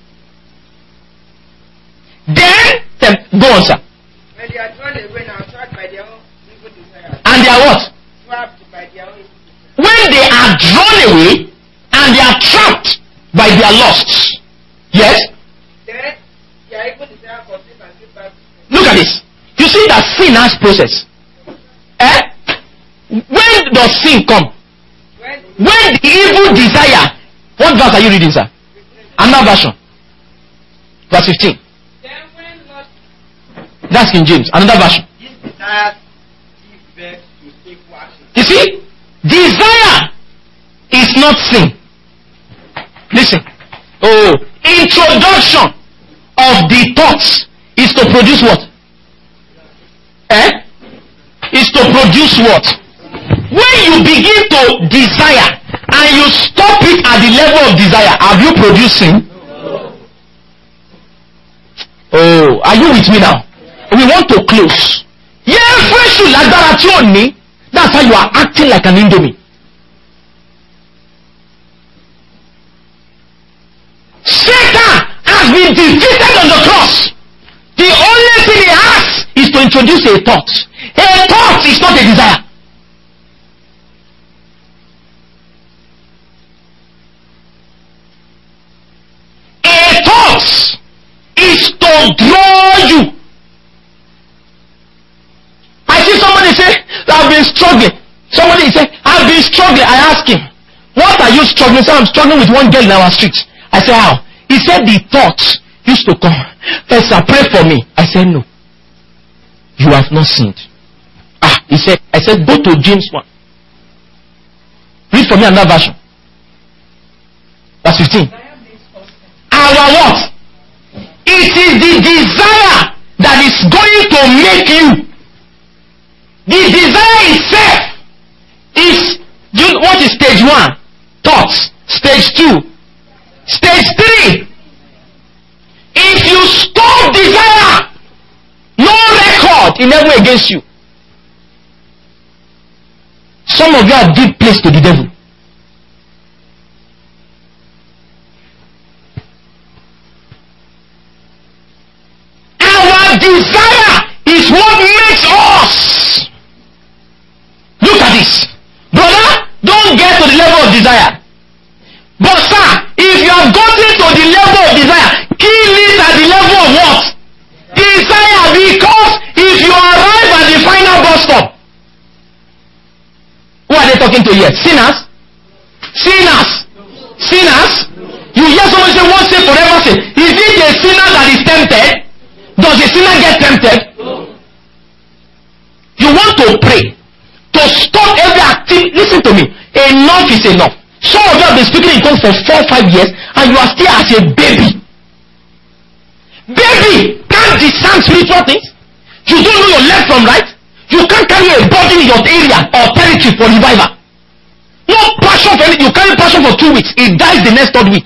Then, go on, sir. When they are drawn away and trapped by their own evil desires. And they are what? Trapped by their own evil desires. When they are drawn away and they are trapped by their lusts. Yes? Then, their evil desire conceived and give back. Look at this. You see that sin has process. When does sin come? When the evil desire. What verse are you reading, sir? Another version. Verse 15. Then when not. That's King James. Another version. These desires give birth to sinful action. You see? Desire is not sin. Listen. Introduction of the thoughts is to produce what? Is to produce what? When you begin to desire and you stop it at the level of desire, have you produced sin? Oh, are you with me now? We want to close. That's how you are acting like an Indomie. Satan has been defeated on the cross. The only thing he has is to introduce a thought. A thought is not a desire. A thought is to draw you. I see somebody say, I've been struggling. Somebody say, I've been struggling. I ask him, what are you struggling? So I'm struggling with one girl in our street. I say, how? He said the thoughts used to come. Pastor, pray for me. I said, no. You have not sinned. He said, I said, go to James 1. Read for me another version. Verse 15. Our what? It is the desire that is going to make you. The desire itself is, what is stage 1? Thoughts. Stage 2. Stage 3. If you stop desire, no record in any way against you. Some of you are deep placed to the devil. Our desire is what makes us. Look at this. Brother, don't get to the level of desire. But sir, if you have gotten to the level of desire, kill it at the level of what? Desire. Because if you arrive at the final bus stop, who are they talking to yet? Sinners? Sinners? Sinners? You hear someone say, once saved, forever saved. Is it a sinner that is tempted? Does a sinner get tempted? You want to pray to stop every activity. Listen to me. Enough is enough. Some of you have been speaking in tongues for 4 or 5 years and you are still as a baby. Baby can't discern spiritual things. You don't know your left from right. You can't carry a body in your area or territory for revival. No passion for anything. You carry passion for 2 weeks. It dies the next 3rd week.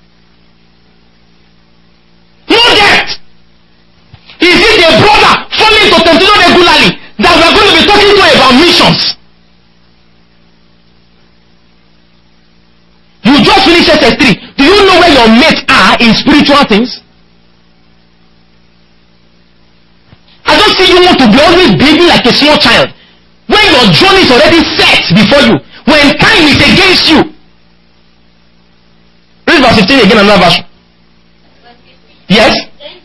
No debt. Is it a brother falling to temptation regularly that we are going to be talking to about missions? You just finished SS3. Do you know where your mates are in spiritual things? I don't see you want to be always baby like a small child. When your journey is already set before you. When time is against you. Read verse 15 again, another version. Yes?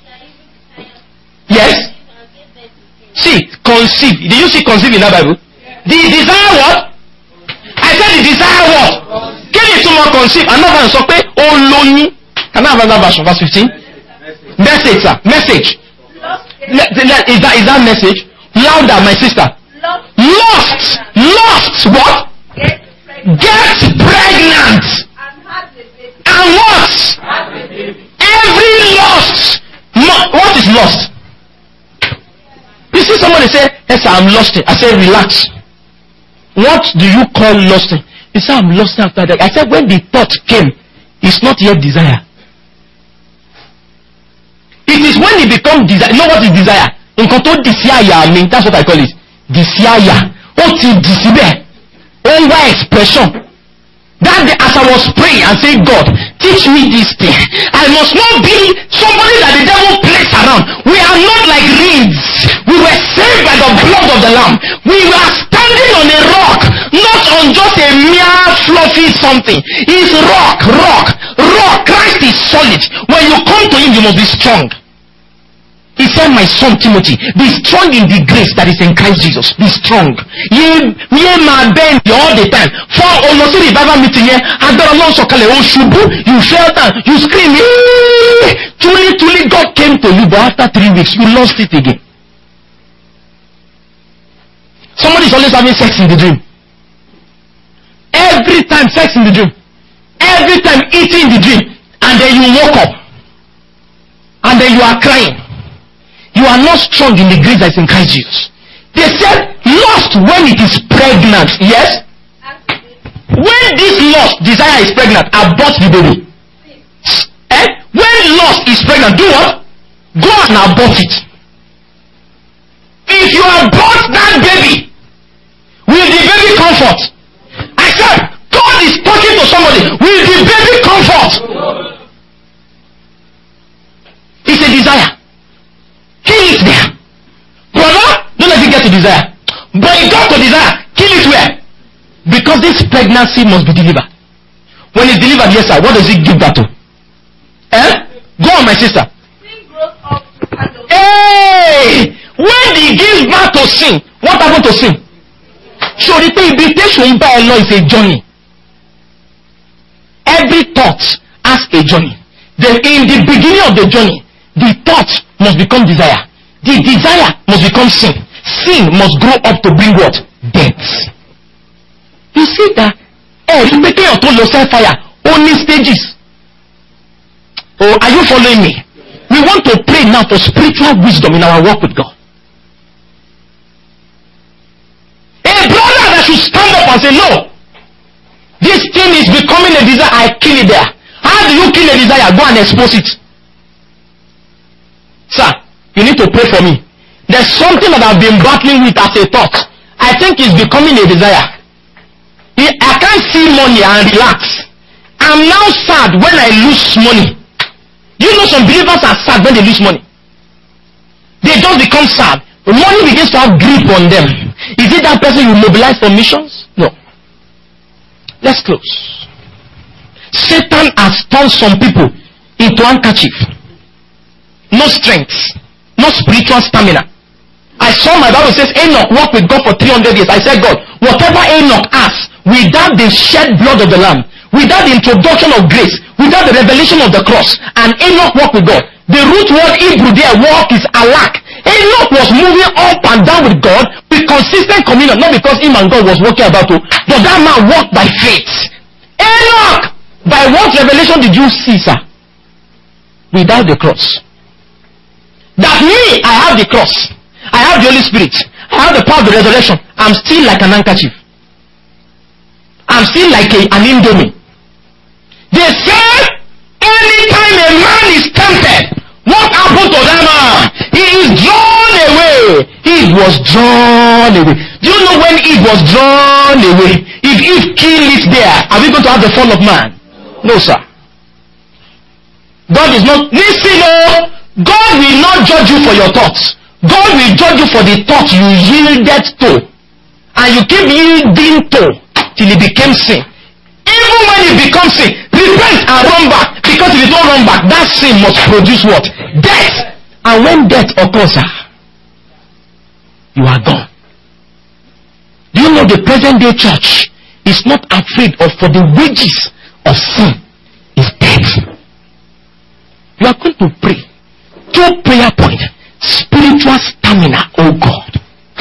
Yes? See, conceive. Did you see conceive in that Bible? The desire what? I said the desire what? Can you two more conceive? Another one so pé olóyún. Can I have another version? Verse 15. Message, sir. Message. Is that message? Louder, my sister. Lost. Lost. What? Get pregnant. And what? Every lost. What is lost? You see somebody say, yes, I'm lost. I say, relax. What do you call lost? He said, I'm lost after that. I said, when the thought came, it's not yet desire. It is when it becomes desire. You know what is desire? In control desire, I mean, that's what I call it. Desire. What is desire? Over expression. That day as I was praying and saying, God, teach me this thing. I must not be somebody that the devil plays around. We are not like reeds. We were saved by the blood of the Lamb. We were standing on a rock, not on just a mere fluffy something. It's rock. Christ is solid. When you come to him, you must be strong. He said, my son Timothy, be strong in the grace that is in Christ Jesus. Be strong. Ye ma bend all the time. For almost revival meeting here, and there are you fell down, you scream. Truly God came to you, but after 3 weeks, you lost it again. Somebody is always having sex in the dream. Every time sex in the dream. Every time eating in the dream. And then you woke up. And then you are crying. You are not strong in the grace that is in Christ Jesus. They said, lost when it is pregnant. Yes? When this lost desire is pregnant, abort the baby. When lost is pregnant, do what? Go and abort it. If you abort that baby, will the baby comfort? I said, God is talking to somebody. Will the baby comfort? It's a desire. Kill it there. Brother, don't let it get to desire. But it got to desire. Kill it where? Because this pregnancy must be delivered. When it's delivered, yes sir, what does it give that to? Go on my sister. Hey! When he gives birth to sin, what happened to sin? So the invitation by Allah is a journey. Every thought has a journey. Then in the beginning of the journey, the thought must become desire. The desire must become sin. sin must grow up to bring what? Death. You see that? Making your total fire only stages. Oh, are you following me? We want to pray now for spiritual wisdom in our work with God. A brother that should stand up and say, no, this thing is becoming a desire, I kill it there. How do you kill a desire? Go and expose it. Sir, you need to pray for me. There's something that I've been battling with as a thought. I think it's becoming a desire. I can't see money and relax. I'm now sad when I lose money. You know some believers are sad when they lose money. They just become sad. Money begins to have grip on them. Is it that person you mobilize for missions? No. Let's close. Satan has turned some people into handkerchief. No strength. No spiritual stamina. I saw my Bible says Enoch walked with God for 300 years. I said, God, whatever Enoch has, without the shed blood of the Lamb, without the introduction of grace, without the revelation of the cross, and Enoch walked with God. The root word Hebrew there, walk, is alak. Enoch was moving up and down with God with consistent communion, not because him and God was walking about to, but that man walked by faith. Enoch, by what revelation did you see, sir? Without the cross. That me, I have the cross. I have the Holy Spirit. I have the power of the resurrection. I'm still like an handkerchief. I'm still like an indomie. They say, anytime a man is tempted, what happened to that man? He is drawn away. Eve was drawn away. Do you know when Eve was drawn away? If Eve killed it there, are we going to have the fall of man? No, sir. God is not. Listen, no. God will not judge you for your thoughts. God will judge you for the thought you yielded to. And you keep yielding to till it became sin. Even when it becomes sin, repent and run back. Because if you don't run back, that sin must produce what? Death. And when death occurs, you are gone. Do you know the present day church is not afraid of, for the wages of sin is death. You are going to pray. 2 prayer points. Spiritual stamina, oh God.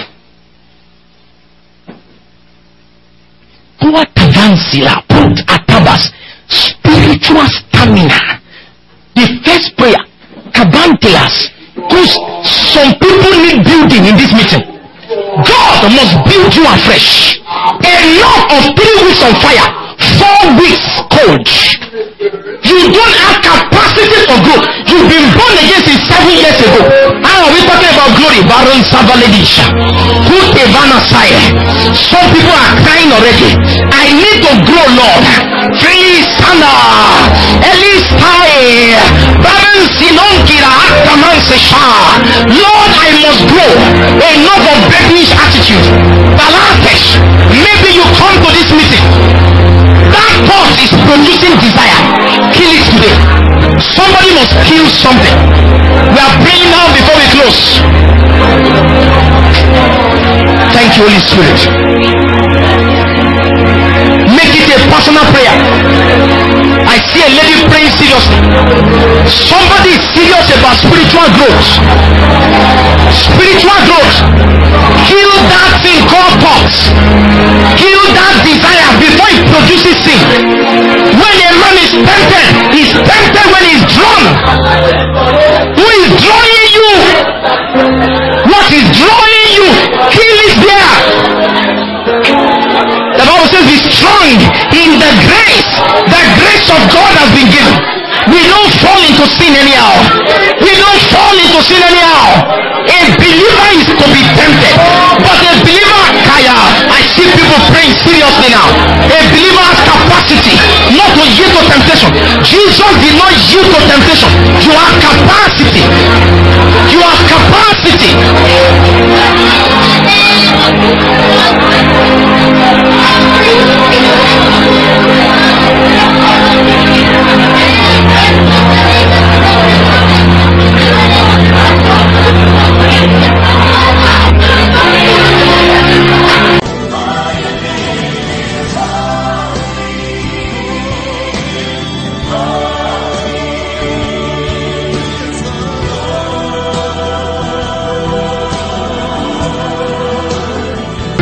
Spiritual stamina. The first prayer, Kabantelas. Because some people need building in this meeting. God must build you afresh. Enough of 3 weeks on fire, 4 weeks cold. You don't have capacity for growth. You've been born again since 7 years ago. How are we talking about glory? Baron Savaledisha. Put a banner aside. Some people are crying already. I need to grow, Lord. Free Sana. Elistai. Baron Sinonkira Ataman Sesha. Lord, I must grow. Enough of British attitude. Balatesh. Maybe you come to this meeting. That thought is producing desire. Kill it today. Somebody must kill something. We are praying now before we close. Thank you, Holy Spirit. Make it a personal prayer. I see a lady praying seriously. Somebody is serious about spiritual growth. Spiritual growth. Kill that thing called thoughts. Kill that desire before it produces sin. When a man is tempted, he's tempted when he's drawn. Who is drawing you? What is drawing you? Kill it there. The Bible says be strong in the grace. The grace of God has been given. We don't fall into sin anyhow. We don't fall into sin anyhow. A believer is to be tempted. But a believer, I see people praying seriously now. A believer has capacity not to yield to temptation. Jesus did not yield to temptation. You have capacity.